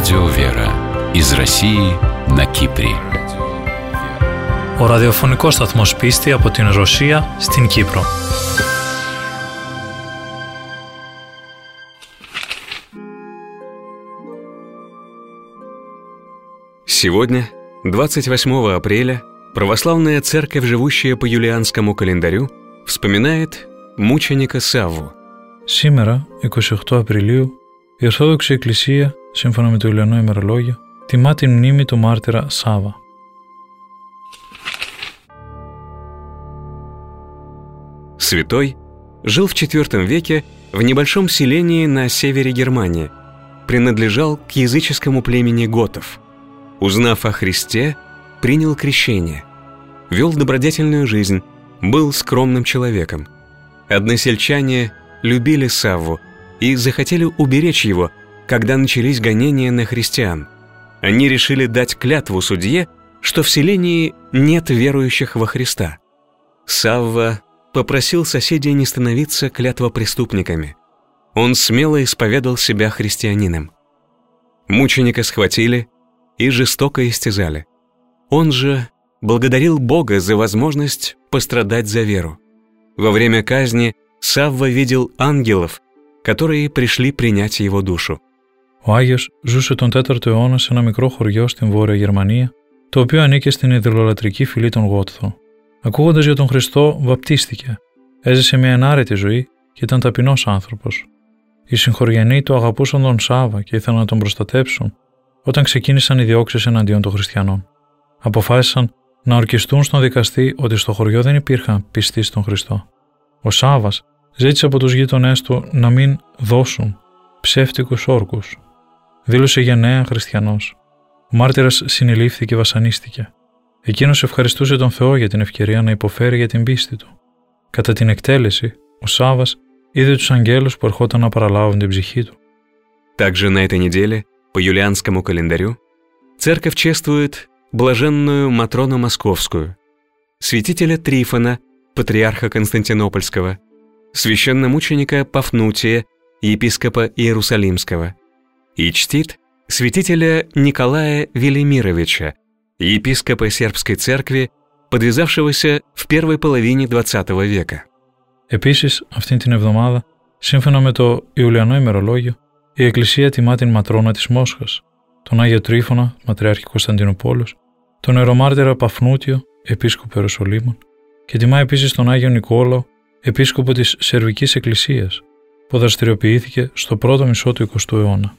Радио Вера из России на Κύπρη. Ο ραδιοφωνικός σταθμός Πίστη από την Ρωσία στην Κύπρο. Сегодня, 28 апреля, православная церковь, живущая по юлианскому календарю, вспоминает мученика Савву. Σήμερα, 28 Απριλίου, η Ορθόδοξη Εκκλησία, σύμφωνα με το Ιουλιανό ημερολόγιο, τιμά την μνήμη του μάρτυρα Σάββα. Святой жил в IV веке в небольшом селении на севере Германии, принадлежал к языческому племени готов. Узнав о Христе, принял крещение, вел добродетельную жизнь, был скромным человеком. Односельчане любили Савву и захотели уберечь его, когда начались гонения на христиан. Они решили дать клятву судье, что в селении нет верующих во Христа. Савва попросил соседей не становиться клятвопреступниками. Он смело исповедал себя христианином. Мученика схватили и жестоко истязали. Он же благодарил Бога за возможность пострадать за веру. Во время казни Σάββα видел ангелов, которые пришли принять его душу. Ο Άγιος ζούσε τον 4ο αιώνα σε ένα μικρό χωριό στην Βόρεια Γερμανία, το οποίο ανήκε στην ιδωλολατρική φυλή των Γότθων. Ακούγοντας για τον Χριστό, βαπτίστηκε. Έζησε μια ενάρετη ζωή και ήταν ταπεινός άνθρωπος. Οι συγχωριανοί του αγαπούσαν τον Σάββα και ήθελαν να τον προστατέψουν όταν ξεκίνησαν οι διώξεις εναντίον των χριστιανών. Αποφάσισαν να ορκιστούν στον δικαστή ότι στο χωριό δεν υπήρχαν πιστοί στον Χριστό. Ο Σάββας ζήτησε από τους γείτονές του να μην δώσουν ψεύτικους όρκους. Δήλωσε γενναία χριστιανός. Ο μάρτυρας συνελήφθη και βασανίστηκε. Εκείνος ευχαριστούσε τον Θεό για την ευκαιρία να υποφέρει για την πίστη του. Κατά την εκτέλεση, ο Σάββας είδε τους αγγέλους που ερχόταν να παραλάβουν την ψυχή του. Также на этой неделе, по юлианскому календарю, церковь чествует блаженную Матрону Московскую, святителя Трифона, патриарха Константинопольского, священномученика Пафнутия, епископа Иерусалимского, и чтит святителя Николая Велимировича, епископа сербской церкви, подвязавшегося в первой половине XX века. Επίσης, αυτήν την εβδομάδα, σύμφωνα με το Ιουλιανό ημερολόγιο, η Εκκλησία τιμά την Ματρόνα της Μόσχας, τον Άγιο Τρίφωνα, Πατριάρχη Κωνσταντινούπολης, τον Ιερομάρτυρα Παφνούτιο, επίσκοπο Ιεροσολύμων, και τιμά επίσης τον Άγιο Νικόλαο, επίσκοπο της Σερβικής Εκκλησίας, που δραστηριοποιήθηκε στο πρώτο μισό του 20ου αιώνα.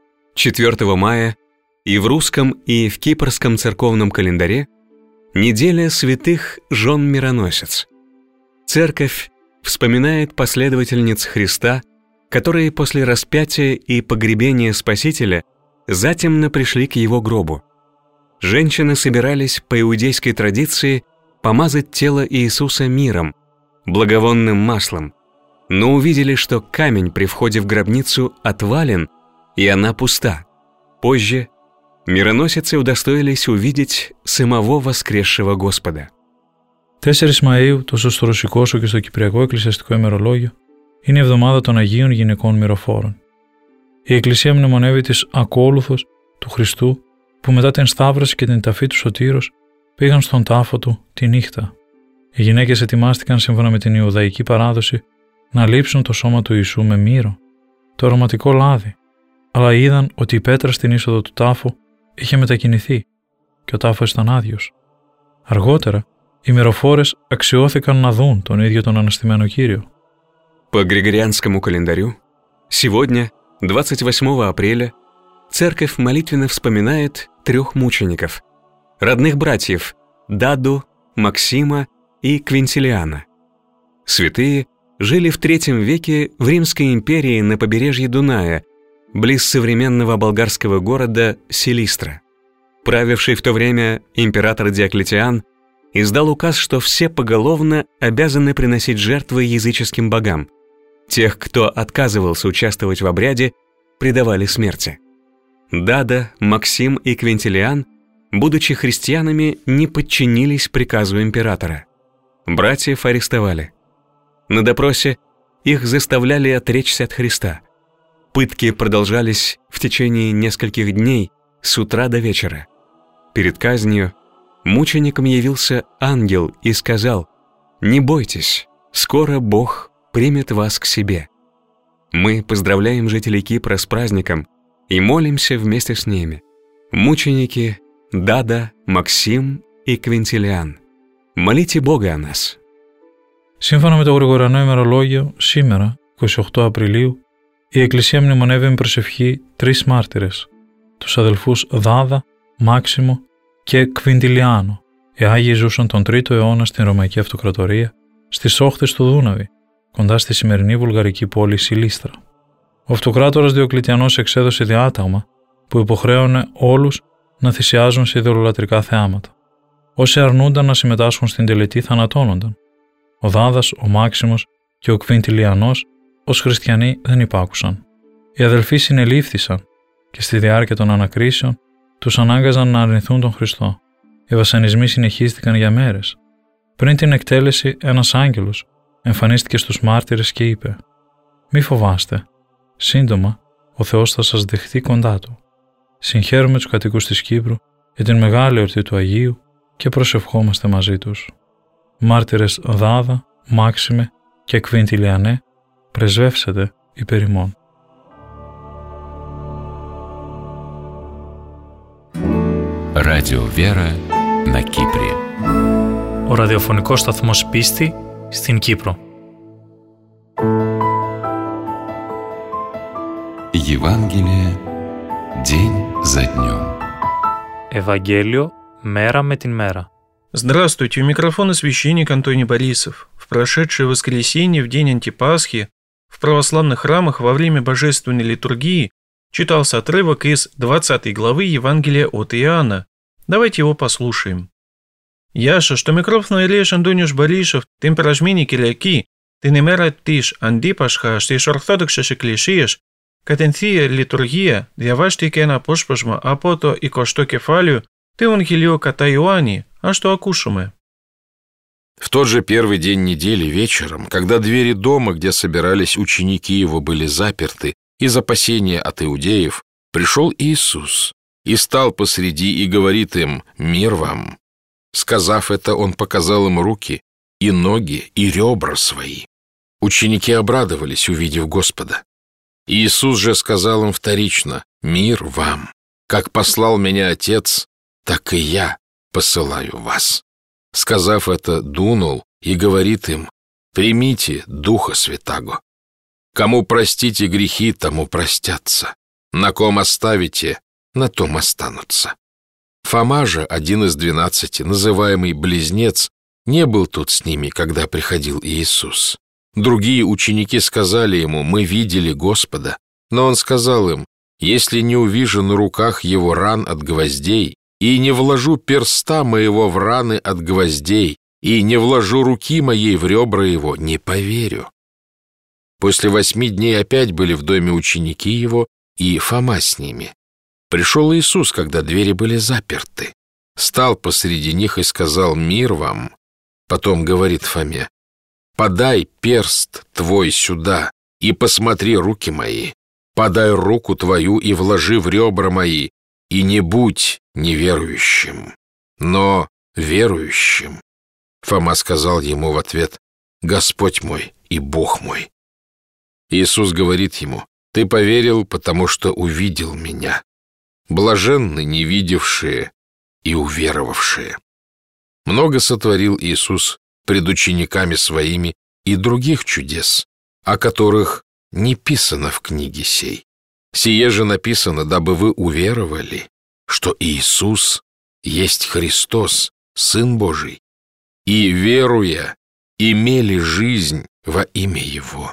4 мая и в русском, и в кипрском церковном календаре неделя святых жен-мироносец. Церковь вспоминает последовательниц Христа, которые после распятия и погребения Спасителя затемно пришли к его гробу. Женщины собирались по иудейской традиции помазать тело Иисуса миром, благовонным маслом, но увидели, что камень при входе в гробницу отвален, и она пуста. Позже мироносицы удостоились увидеть самого воскресшего Господа. 4 Μαΐου, τόσο στο ρωσικό όσο και στο κυπριακό εκκλησιαστικό ημερολόγιο, είναι η εβδομάδα των Αγίων Γυναικών Μυροφόρων. Η Εκκλησία μνημονεύει τις ακόλουθους του Χριστού που μετά την σταύρωση και την ταφή του Σωτήρος πήγαν στον τάφο του τη νύχτα. Οι γυναίκες ετοιμάστηκαν σύμφωνα με την Ιουδαϊκή παράδοση να λείψουν το σώμα του Ιησού με μύρο, το αρωματικό λάδι, αλλά είδαν ότι η πέτρα στην είσοδο του τάφου είχε μετακινηθεί και ο τάφος ήταν άδειος. Αργότερα, οι μυροφόρες αξιώθηκαν να δουν τον ίδιο τον αναστημένο Κύριο. По Григорианскому календарю, сегодня, 28 апреля, церковь молитвенно вспоминает 3 мучеников, родных братьев Даду, Максима и Квинтилиана. Святые жили в III веке в Римской империи на побережье Дуная, близ современного болгарского города Силистра. Правивший в то время император Диоклетиан издал указ, что все поголовно обязаны приносить жертвы языческим богам. Тех, кто отказывался участвовать в обряде, предавали смерти. Дада, Максим и Квинтилиан, будучи христианами, не подчинились приказу императора. Братьев арестовали. На допросе их заставляли отречься от Христа. Пытки продолжались в в течение нескольких дней, с утра до вечера. Перед казнью мученикам явился ангел и сказал: «Не бойтесь, скоро Бог примет вас к себе». Мы поздравляем жителей Кипра с праздником и молимся вместе с ними. Мученики Дада, Максим и Квинтилиан, молите Бога о нас. Σύμφωνα με το Γρηγοριανό ημερολόγιο, σήμερα, 28 Απριλίου, η Εκκλησία μνημονεύει με προσευχή 3 μάρτυρες, τους αδελφούς Δάδα, Μάξιμο και Κβιντιλιάνο. Οι Άγιοι ζούσαν τον 3ο αιώνα στην Ρωμαϊκή Αυτοκρατορία, στις όχθες του Δούναβη, κοντά στη σημερινή βουλγαρική πόλη Σιλίστρα. Ο αυτοκράτορας Διοκλητιανός εξέδωσε διάταγμα που υποχρέωνε όλους να θυσιάζουν σε ιδωλολατρικά θεάματα. Όσοι αρνούνταν να συμμετάσχουν στην τελετή θανατώνονταν. Ο Δάδας, ο Μάξιμος και ο Κβιντιλιανός ως χριστιανοί δεν υπάκουσαν. Οι αδελφοί συνελήφθησαν και στη διάρκεια των ανακρίσεων τους ανάγκαζαν να αρνηθούν τον Χριστό. Οι βασανισμοί συνεχίστηκαν για μέρες. Πριν την εκτέλεση, ένας άγγελος εμφανίστηκε στους μάρτυρες και είπε: «Μη φοβάστε, σύντομα ο Θεός θα σας δεχτεί κοντά του». Συγχαίρουμε τους κατοίκους της Κύπρου για την μεγάλη εορτή του Αγίου και προσευχόμαστε μαζί τους. Μάρτυρες Δάδα, Μάξιμε και Κβιντιλιανέ, πρεσβεύσετε υπέρ ημών. Радио Вера на Κύπρη. Ο ραδιοφωνικός σταθμός Πίστη στην Κύπρο. Евангелие день за днем. Ευαγγέλιο μέρα με την мера. Здравствуйте, у микрофона священник Антоний Борисов. В прошедшее воскресенье, в день Антипасхи, в православных храмах во время божественной литургии читался отрывок из 20 главы Евангелия от Иоанна. Давайте его послушаем. «Яша, что микрофон Илеш Антониуш Борисов, тем пражмини киляки, ты не мера тиш Антипасха, что εις ορθόδοξες εκκλησίες, κατενθία λειτουργία, διαβάστε και ένα απόσπασμα από το 20ο κεφάλαιο του Ευαγγελίου κατά Ιωάννη. Ας το ακούσουμε. В тот же первый день недели вечером, когда двери дома, где собирались ученики его, были заперты из опасения от иудеев, пришел Иисус и стал посреди и говорит им: «Мир вам». Сказав это, он показал им руки и ноги и ребра свои. Ученики обрадовались, увидев Господа. Иисус же сказал им вторично: «Мир вам. Как послал меня Отец, так и я посылаю вас». Сказав это, дунул и говорит им: «Примите Духа Святаго. Кому простите грехи, тому простятся. На ком оставите, на том останутся». Фома же, один из 12, называемый Близнец, не был тут с ними, когда приходил Иисус. Другие ученики сказали ему: «Мы видели Господа». Но он сказал им: «Если не увижу на руках его ран от гвоздей, и не вложу перста моего в раны от гвоздей, и не вложу руки моей в ребра его, не поверю». После 8 дней опять были в доме ученики его, и Фома с ними. Пришел Иисус, когда двери были заперты, стал посреди них и сказал: «Мир вам». Потом говорит Фоме: «Подай перст твой сюда и посмотри руки мои. Подай руку твою и вложи в ребра мои, и не будь неверующим, но верующим». Фома сказал ему в ответ: «Господь мой и Бог мой». Иисус говорит ему: «Ты поверил, потому что увидел меня. Блаженны невидевшие и уверовавшие». Много сотворил Иисус пред учениками своими и других чудес, о которых не писано в книге сей. Сие же написано, дабы вы уверовали, что Иисус есть Христос, Сын Божий, и, веруя, имели жизнь во имя Его.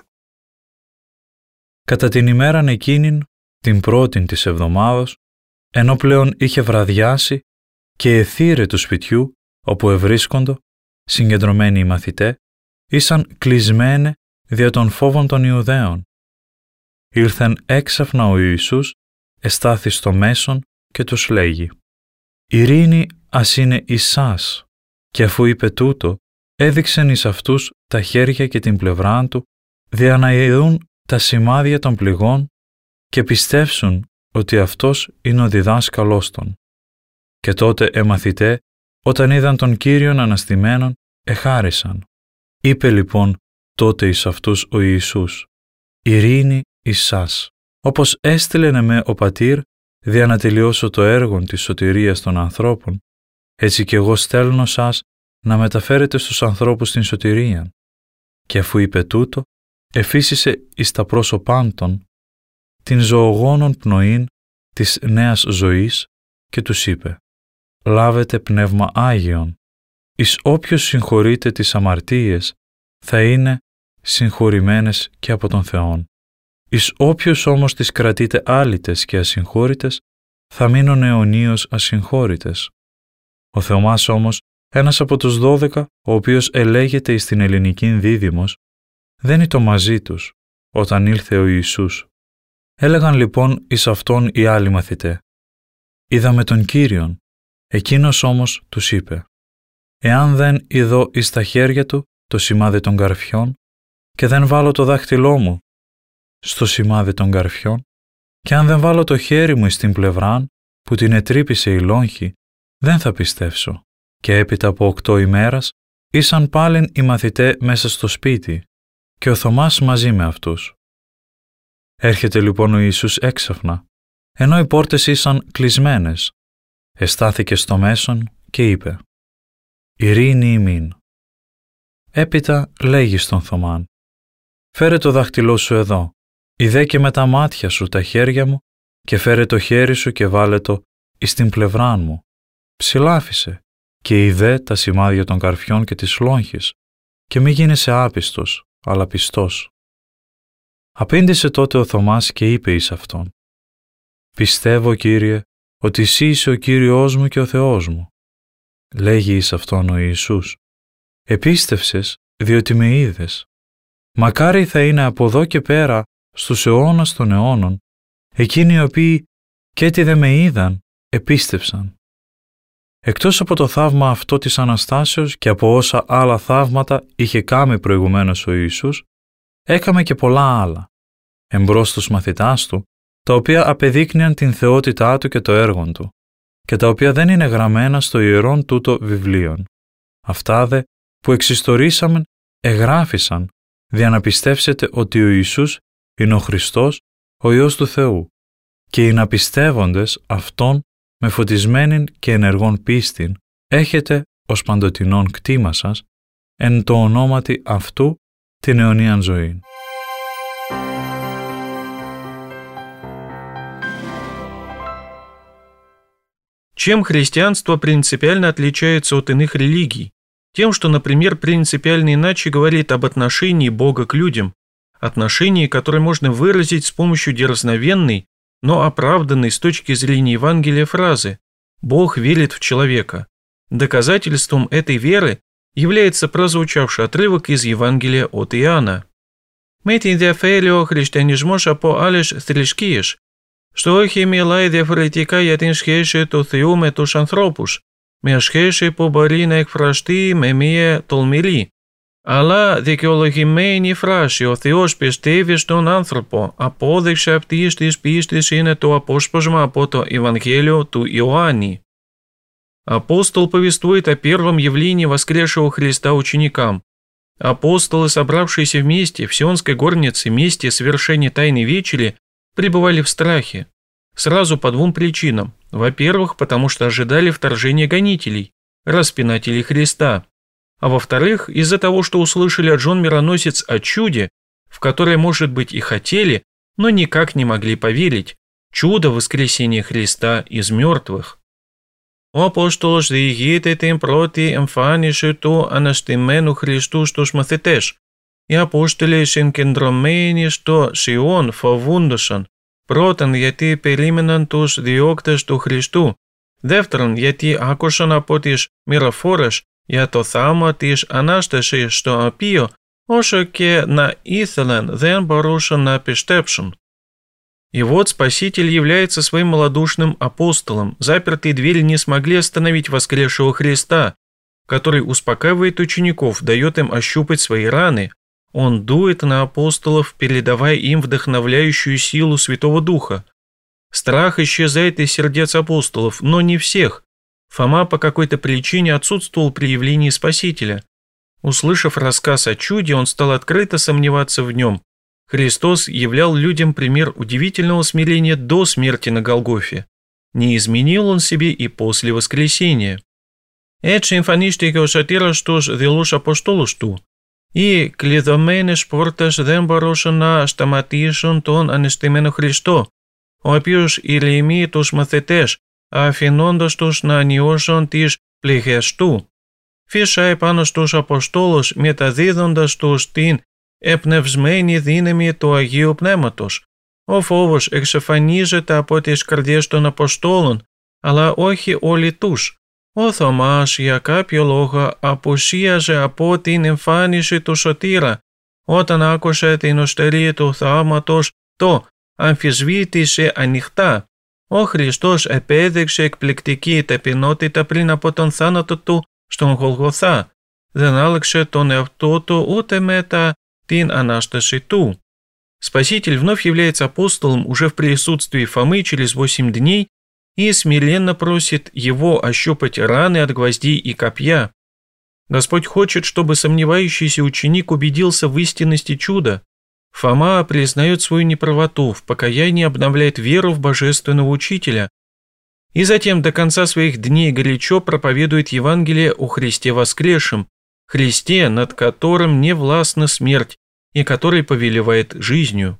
Κατά την ημέραν εκείνην, την πρώτην της εβδομάδος, ενώ πλέον είχε βραδιάσει και εθύρε του σπιτιού, όπου ευρίσκοντο, συγκεντρωμένοι οι μαθητέ, ήσαν κλεισμένε δια των φόβων των Ιουδαίων. Ήλθεν έξαφνα ο Ιησούς, εστάθη στο μέσον και τους λέγει: «Ειρήνη ας είναι εις σας». Και αφού είπε τούτο, έδειξεν εις αυτούς τα χέρια και την πλευρά του, δια να ειδούν τα σημάδια των πληγών και πιστεύσουν ότι αυτός είναι ο διδάσκαλός των. Και τότε μαθητέ, όταν είδαν τον Κύριον αναστημένον, εχάρισαν. Είπε λοιπόν τότε εις αυτούς ο Ιησούς, «Ειρήνη εις σας, όπως έστειλεν εμέ ο Πατήρ, δια να τελειώσω το έργο της σωτηρίας των ανθρώπων, έτσι κι εγώ στέλνω σας να μεταφέρετε στους ανθρώπους την σωτηρία». Και αφού είπε τούτο, εφύσισε εις τα πρόσωπάν των την ζωογόνον πνοήν της νέας ζωής και τους είπε «Λάβετε πνεύμα Άγιον, εις όποιος συγχωρείτε τις αμαρτίες θα είναι συγχωρημένες και από τον Θεόν. Εις όποιος όμως τις κρατείτε άλυτες και ασυγχώρητες θα μείνουν αιωνίως ασυγχώρητες». Ο Θεομάς όμως, ένας από τους 12, ο οποίος ελέγεται εις την ελληνική δίδυμος, δεν ήταν μαζί τους όταν ήλθε ο Ιησούς. Έλεγαν λοιπόν εις αυτόν οι άλλοι μαθητέ «Είδαμε τον Κύριον». Εκείνος όμως τους είπε «Εάν δεν ειδώ εις τα χέρια του το σημάδι των καρφιών και δεν βάλω το δάχτυλό μου στο σημάδι των καρφιών και αν δεν βάλω το χέρι μου εις την πλευράν που την ετρύπησε η λόγχη, δεν θα πιστεύσω». Και έπειτα από 8 ημέρας ήσαν πάλιν οι μαθητέ μέσα στο σπίτι και ο Θωμάς μαζί με αυτούς. Έρχεται λοιπόν ο Ιησούς έξαφνα, ενώ οι πόρτες ήσαν κλεισμένες. Εστάθηκε στο μέσον και είπε «Ειρήνη ημίν». Έπειτα λέγει στον Θωμάν «Φέρε το δάχτυλό σου εδώ, ειδέ και με τα μάτια σου τα χέρια μου και φέρε το χέρι σου και βάλε το εις την πλευράν μου. Ψηλάφισε και ειδέ τα σημάδια των καρφιών και της λόγχης και μη γίνεσαι άπιστος, αλλά πιστός». Απήντησε τότε ο Θωμάς και είπε εις αυτόν «Πιστεύω, Κύριε, ότι εσύ είσαι ο Κύριος μου και ο Θεός μου». Λέγει εις αυτόν ο Ιησούς «Επίστευσες διότι με είδες. Μακάρι θα είναι από εδώ και πέρα στους αιώνας των αιώνων εκείνοι οι οποίοι και τι δε με είδαν επίστευσαν». Εκτός από το θαύμα αυτό της Αναστάσεως και από όσα άλλα θαύματα είχε κάνει προηγουμένως ο Ιησούς, έκαμε και πολλά άλλα, εμπρός στους μαθητάς του, τα οποία απεδείκνυαν την θεότητά του και το έργο του, και τα οποία δεν είναι γραμμένα στο ιερόν τούτο βιβλίον. Αυτά δε που εξιστορήσαμεν εγγράφησαν, δια να πιστεύσετε ότι ο Ιησούς είναι ο Χριστός, ο Υιός του Θεού, και οι να πιστεύοντες αυτόν με φωτισμένην και ενεργών πίστην έχετε ως παντοτινόν κτήμα σας, εν το ονόματι αυτού την αιωνίαν ζωή. Чем христианство принципиально отличается от иных религий? Тем, что, например, принципиально иначе говорит об отношении Бога к людям, отношении, которое можно выразить с помощью дерзновенной, но оправданной с точки зрения Евангелия фразы «Бог верит в человека». Доказательством этой веры является прозвучавший отрывок из Евангелия от Иоанна. «Με την διαφέρει ο χριστιανισμός από άλλες θρησκείες, στο όχι μιλάει διαφορετικά για την σχέση του Θεού με τους ανθρώπους, μια σχέση που μπορεί να εκφραστεί με μια τολμηρή, αλλά δικαιολογημένη φράση «Ο Θεός πιστεύει στον άνθρωπο». Απόδειξη αυτής της πίστης είναι το απόσπασμα από το Ευαγγέλιο του Иоанни. Апостол повествует о первом явлении воскресшего Христа ученикам. Апостолы, собравшиеся вместе в Сионской горнице вместе совершения Тайной Вечери, пребывали в страхе. Сразу по двум причинам. Во-первых, потому что ожидали вторжения гонителей, распинателей Христа. А во-вторых, из-за того, что услышали от жен мироносец о чуде, в которое, может быть, и хотели, но никак не могли поверить. Чудо воскресения Христа из мертвых. Ο Απόστολος διηγείται την πρώτη εμφάνιση του αναστημένου Χριστού στους μαθητές. Οι Απόστολοι συγκεντρωμένοι στο Σιών φοβούντοσαν, πρώτον γιατί περίμεναν τους διώκτες του Χριστού, δεύτερον γιατί άκουσαν από τις μυροφόρες για το θαύμα της Ανάστασης, στο οποίο όσο και να ήθελαν δεν μπορούσαν να πιστέψουν. И вот Спаситель является своим малодушным апостолом. Запертые двери не смогли остановить воскресшего Христа, который успокаивает учеников, дает им ощупать свои раны. Он дует на апостолов, передавая им вдохновляющую силу Святого Духа. Страх исчезает из сердец апостолов, но не всех. Фома по какой-то причине отсутствовал при явлении Спасителя. Услышав рассказ о чуде, он стал открыто сомневаться в нем. Христос являл людям пример удивительного смирения до смерти на Голгофе. Не изменил он себе и после воскресения. Έτσι εμφανίστηκε ο σωτήρας τους δειλούς Αποστόλους του. Οι κλειδωμένες πόρτες δεν μπορούσαν να σταματήσουν τον ανεστημένο Χριστό, ο οποίος ηρεμεί τους μαθητές, αφήνοντας τους να νιώσουν τις πληγές του. Φύσαει πάνω στους Αποστόλους, μεταδίδοντας τους την εμπνευσμένη δύναμη του Αγίου Πνεύματος. Ο φόβος εξαφανίζεται από τις καρδιές των Αποστόλων, αλλά όχι όλοι τους. Ο Θωμάς για κάποιο λόγο απουσίαζε από την εμφάνιση του σωτήρα. Όταν άκουσε την οστελή του θαύματος, το αμφισβήτησε ανοιχτά. Ο Χριστός επέδειξε εκπληκτική ταπεινότητα πριν από τον θάνατο του στον Γολγοθά. Δεν άλλαξε τον εαυτό του ούτε μετά την Ανάσταση του. Спаситель вновь является апостолом уже в присутствии Фомы через 8 дней и смиренно просит его ощупать раны от гвоздей и копья. Господь хочет, чтобы сомневающийся ученик убедился в истинности чуда. Фома признает свою неправоту, в покаянии обновляет веру в божественного учителя и затем до конца своих дней горячо проповедует Евангелие о Христе воскресшем, Христе, над которым не властна смерть и который повелевает жизнью.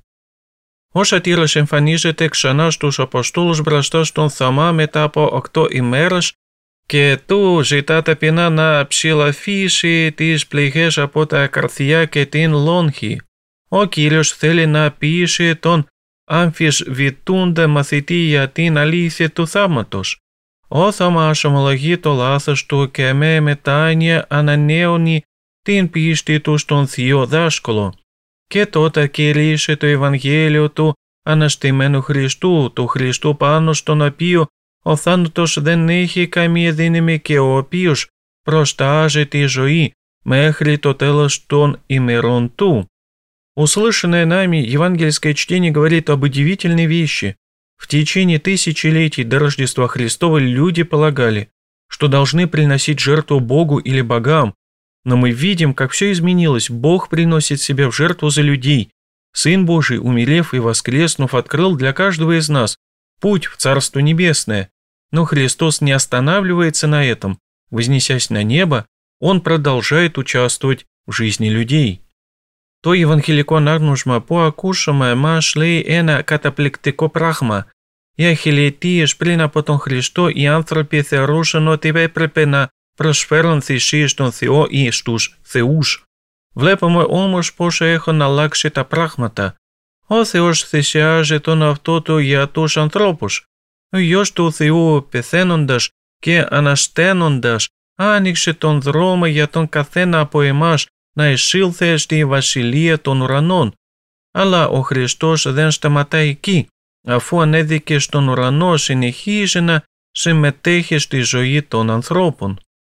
Ο σωτήρας εμφανίζεται ξανά στους Αποστόλους μπροστά στον Θωμά μετά από 8 ημέρες και του ζητά ταπεινά να ψηλαφίσει τις πληγές από τα καρδιά και την λόγχη. Ο Κύριος θέλει να πείσει τον αμφισβητούντα μαθητή για την αλήθεια του θαύματος. Ο Θωμάς ομολογεί το λάθος του και με μετάνοια ανανέωνει την πίστη του στον Θείο Δάσκαλο. Και τότε κηρύσσει το Ευαγγέλιο του αναστημένου Χριστού, του Χριστού πάνω στον οποίο ο θάνατος δεν έχει καμία δύναμη και ο οποίος προστάζει τη ζωή μέχρι το τέλος των ημερών του. Услышанное нами евангельское чтение говорит об удивительной вещи. В течение тысячелетий до Рождества Христова люди полагали, что должны приносить жертву Богу или богам, но мы видим, как все изменилось. Бог приносит себя в жертву за людей. Сын Божий, умерев и воскреснув, открыл для каждого из нас путь в Царство Небесное. Но Христос не останавливается на этом. Вознесясь на небо, Он продолжает участвовать в жизни людей. Το Ευαγγελικό ανάγνωσμα που ακούσαμε μας λέει ένα καταπληκτικό πράγμα. Οι αχιλετίες πριν από τον Χριστό οι άνθρωποι θεωρούσαν ότι έπρεπε να προσφέρουν θυσίες στον Θεό ή στους θεούς. Βλέπουμε όμως πώς έχουν αλλάξει τα πράγματα. Ο Θεός θυσιάζει τον εαυτό του για τους ανθρώπους. Ο Υιός του Θεού πεθαίνοντας και ανασταίνοντας άνοιξε τον δρόμο για τον καθένα από εμάς να εισήλθε στη βασιλεία των ουρανών. Αλλά ο Χριστός δεν σταματάει εκεί. Αφού ανέβηκε στον ουρανό, συνεχίζει να συμμετέχει στη ζωή των ανθρώπων.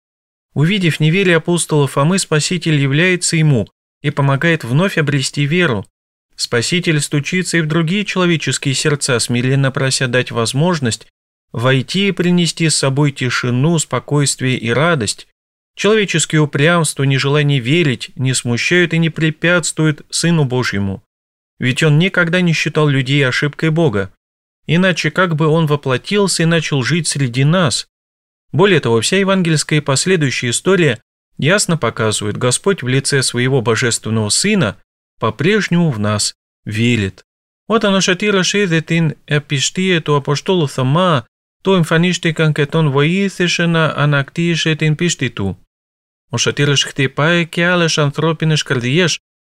Увидев неверие апостола Фомы, Спаситель является ему и помогает вновь обрести веру. Спаситель стучится и в другие человеческие сердца, смиренно прося дать возможность войти и принести с собой тишину, спокойствие и радость. Человеческое упрямство, нежелание верить не смущают и не препятствуют Сыну Божьему. Ведь Он никогда не считал людей ошибкой Бога. Иначе как бы Он воплотился и начал жить среди нас? Более того, вся евангельская и последующая история ясно показывает, Господь в лице своего божественного Сына по-прежнему в нас верит. Όταν ο σωτήρας είδε την επιστία του Αποστόλου Θωμά, του εμφανίστηκαν και τον βοήθησε να ανακτήσει την πίστη του. Ο σωτήρας χτυπάει και άλλες ανθρώπινες καρδιές,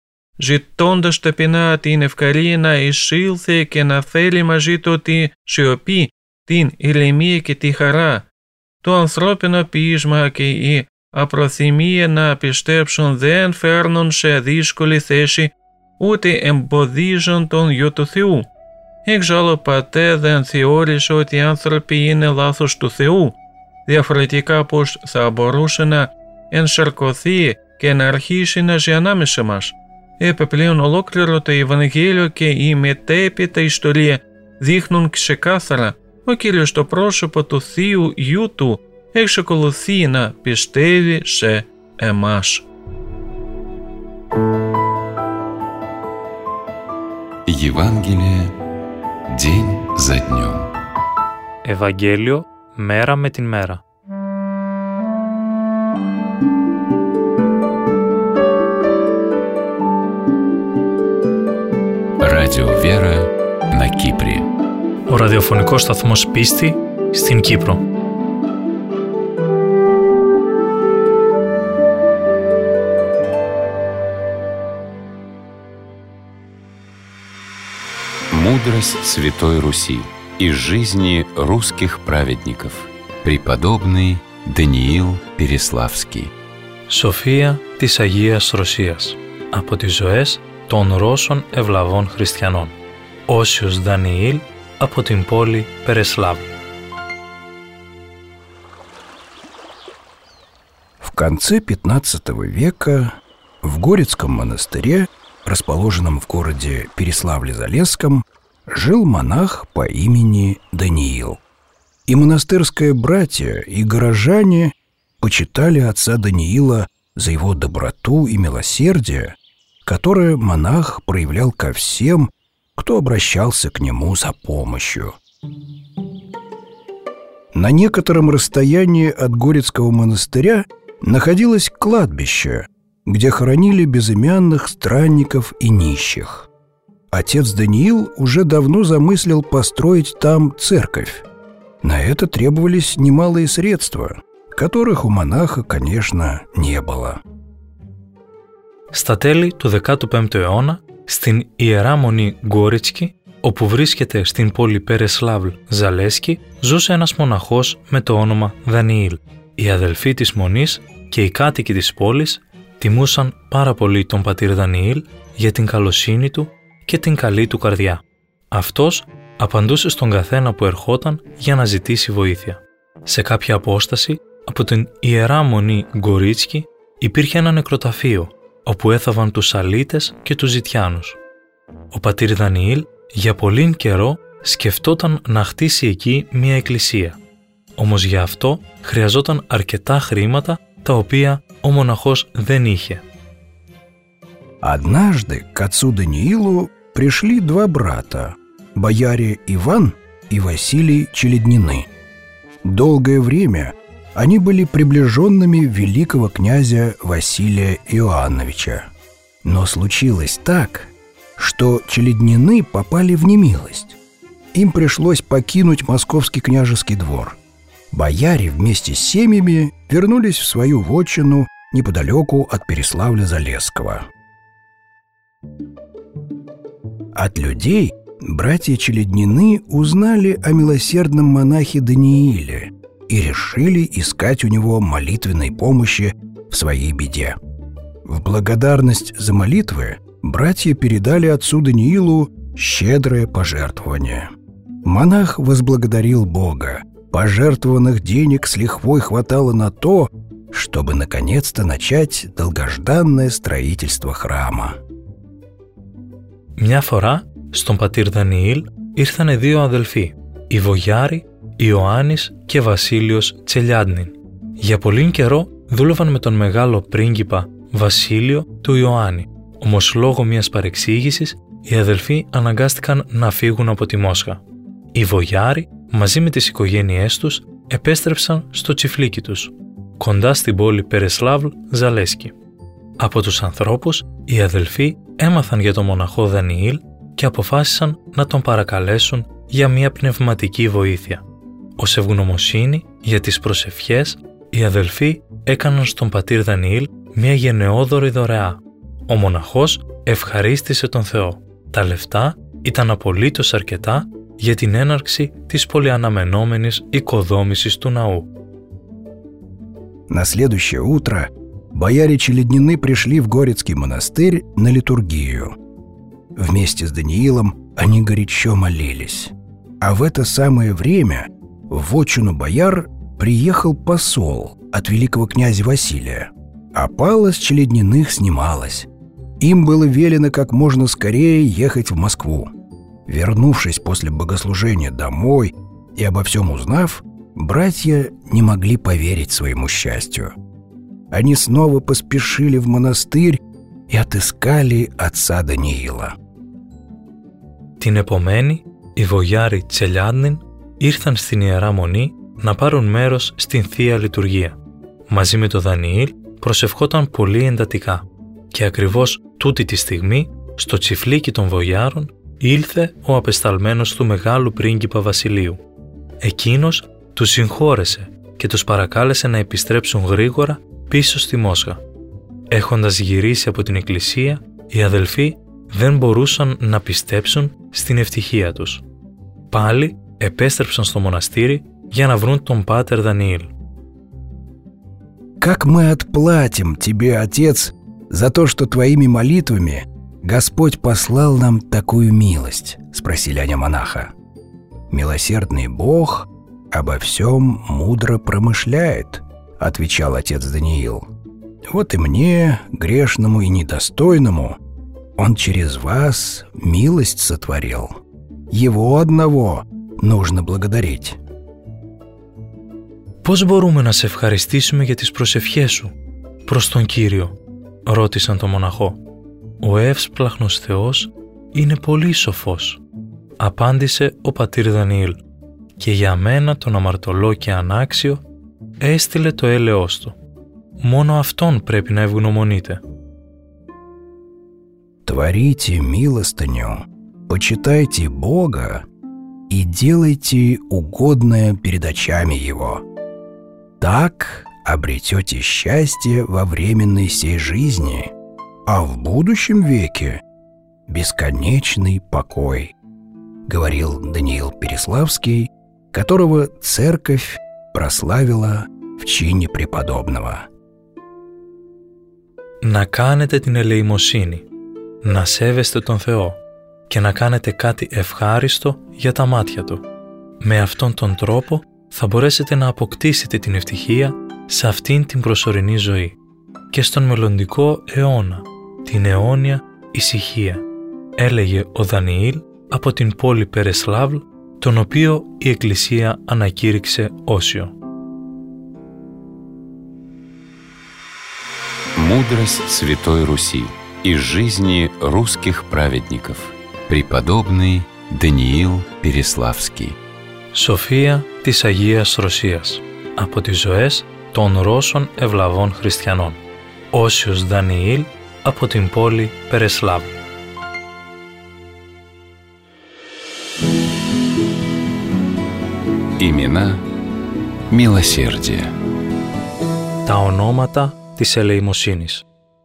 ζητώντας ταπεινά την ευκαιρία να εισήλθε και να θέλει μαζί του τη σιωπή, την ηρεμία και τη χαρά. Το ανθρώπινο ποίησμα και η απροθυμία να πιστέψουν δεν φέρνουν σε δύσκολη θέση ούτε εμποδίζουν τον Υιό του Θεού. Εξάλλου ποτέ δεν θεώρησε ότι οι άνθρωποι είναι λάθος του Θεού, διαφορετικά πως θα μπορούσε να ενσαρκωθεί και να αρχίσει να ζει ανάμεσα μας. Επιπλέον ολόκληρο το Ευαγγέλιο και η μετέπειτα ιστορία δείχνουν ξεκάθαρα ο Κύριος το πρόσωπο του Θείου Υιού Του εξακολουθεί να πιστεύει σε εμάς. Евангелие день за днем. Ευαγγέλιο μέρα με την μέρα. Радио Вера на Кипре. Ο ραδιοφωνικός σταθμός Πίστη στην Κύπρο. Мудрость Святой Руси из жизни русских праведников. Преподобный Даниил Переславский. Σοφία της Αγίας Ρωσίας. Από τις ζωές των Ρώσων ευλαβών χριστιανών. Όσιος Δανιήλ από την πόλη Переславль. В конце XV века в Горецком монастыре, расположенном в городе Переславле-Залесском, жил монах по имени Даниил. И монастырское братья, и горожане почитали отца Даниила за его доброту и милосердие, которое монах проявлял ко всем, кто обращался к нему за помощью. На некотором расстоянии от Горецкого монастыря находилось кладбище, где хоронили безымянных странников и нищих. Отец Даниил уже давно замыслил построить там церковь. На это требовались немалые средства, которых у монаха, конечно, не было. Στα τέλη του 15ου αιώνα, στην Ιερά Μονή Γκόριτσκι, όπου βρίσκεται στην πόλη Περεσλάβλ-Ζαλέσκι, ζούσε ένας μοναχός με το όνομα Δανιήλ. Οι αδελφοί της Μονής και οι κάτοικοι της πόλης τιμούσαν πάρα πολύ τον πατήρ Δανιήλ για την καλοσύνη του και την καλή του καρδιά. Αυτός απαντούσε στον καθένα που ερχόταν για να ζητήσει βοήθεια. Σε κάποια απόσταση από την Ιερά Μονή Γκορίτσκι υπήρχε ένα νεκροταφείο, όπου έθαβαν τους αλήτες και τους ζητιάνους. Ο πατήρ Δανιήλ για πολλήν καιρό σκεφτόταν να χτίσει εκεί μια εκκλησία. Όμως για αυτό χρειαζόταν αρκετά χρήματα, τα οποία ο μοναχός δεν είχε. Однажды к отцу Даниилу пришли два брата, бояре Иван и Василий Челеднины. Долгое время они были приближенными великого князя Василия Иоанновича. Но случилось так, что Челеднины попали в немилость. Им пришлось покинуть московский княжеский двор. Бояре вместе с семьями вернулись в свою вотчину неподалеку от Переславля-Залесского. От людей братья Челеднины узнали о милосердном монахе Данииле и решили искать у него молитвенной помощи в своей беде. В благодарность за молитвы братья передали отцу Даниилу щедрое пожертвование. Монах возблагодарил Бога. Пожертвованных денег с лихвой хватало на то, чтобы наконец-то начать долгожданное строительство храма. Μια φορά, στον πατήρ Δανιήλ ήρθανε δύο αδελφοί, οι Βογιάροι Ιωάννης και Βασίλειος Τσελιάντνιν. Για πολλήν καιρό δούλευαν με τον μεγάλο πρίγκιπα Βασίλειο του Ιωάννη, όμως λόγω μιας παρεξήγησης οι αδελφοί αναγκάστηκαν να φύγουν από τη Μόσχα. Οι Βογιάροι μαζί με τις οικογένειές τους επέστρεψαν στο τσιφλίκι τους, κοντά στην πόλη Περεσλάβλ-Ζαλέσκι. Από τους ανθρώπους οι αδελφοί έμαθαν για τον μοναχό Δανιήλ και αποφάσισαν να τον παρακαλέσουν για μια πνευματική βοήθεια. Ως ευγνωμοσύνη για τις προσευχές, οι αδελφοί έκαναν στον πατήρ Δανιήλ μια γενναιόδωρη δωρεά. Ο μοναχός ευχαρίστησε τον Θεό. Τα λεφτά ήταν απολύτως αρκετά για την έναρξη της πολυαναμενόμενης οικοδόμησης του ναού. На следующее утро бояре Челеднины пришли в Горецкий монастырь на литургию. Вместе с Даниилом они горячо молились. А в это самое время в вотчину бояр приехал посол от великого князя Василия. Опала с Челедниных снималась. Им было велено как можно скорее ехать в Москву. Вернувшись после богослужения домой и обо всем узнав, братья не могли поверить своему счастью. Они снова поспешили в монастырь и отыскали отца Даниила. Την επομένη, οι βογιάροι Τσελιάδνην ήρθαν στην Ιερά Μονή να πάρουν μέρος στην Θεία Λειτουργία. Μαζί με τον Δανιήλ προσευχόταν πολύ εντατικά και ακριβώς τούτη τη στιγμή στο τσιφλίκι των βογιάρων ήλθε ο απεσταλμένος του μεγάλου πρίγκιπα Βασιλείου. Εκείνος τους συγχώρεσε και τους παρακάλεσε να επιστρέψουν γρήγορα πίσω στη Μόσχα. Έχοντας γυρίσει από την εκκλησία, οι αδελφοί δεν μπορούσαν να πιστέψουν στην ευτυχία τους. Πάλι επέστρεψαν στο μοναστήρι για να βρουν τον πάτερ Δανιήλ. «Как мы отплатим тебе, Отец, за то, что твоими молитвами Господь послал нам такую милость?» — спросили они монаха. «Милосердный Бог обо всем мудро промышляет», — отвечал отец Даниил. «Вот и мне, грешному и недостойному, Он через вас милость сотворил. Его одного нужно благодарить». «Πώς μπορούμε να σε ευχαριστήσουμε για τις προσευχές σου προς τον Κύριο?» ρώτησαν τον μοναχό. «Ο εύσπλαχνος Θεός είναι πολύ σοφός», απάντησε ο πατήρ Δανιήλ, «και για μένα τον αμαρτωλό και ανάξιο έστειλε το έλεος του. Μόνο Αυτόν πρέπει να ευγνωμονείτε». «Творите милостыню, почитайте Бога и делайте угодное перед очами Его. Так обретете счастье во временной сей жизни, а в будущем веке бесконечный покой», — говорил Даниил Переславский, которого церковь прославила в чине преподобного. Να κάνετε την ελεημοσύνη, να σέβεστε τον Θεό και να κάνετε κάτι ευχάριστο για τα μάτια Του. Με αυτόν τον τρόπο θα μπορέσετε να αποκτήσετε την ευτυχία σε αυτήν την προσωρινή ζωή και στον μελλοντικό αιώνα, την αιώνια ησυχία, έλεγε ο Δανιήλ από την πόλη Περεσλάβλ, τον οποίο η Εκκλησία ανακήρυξε όσιο. Мудрость Святой Руси из жизни русских праведников. Преподобный Даниил Переславский. Σοφία της Αγίας Ρωσίας από τις ζωές των Ρώσων ευλαβών χριστιανών. Όσιος Δανιήλ από την πόλη Περεσλάβ. Имена милосердия. Τα ονόματα της ελεημοσύνης.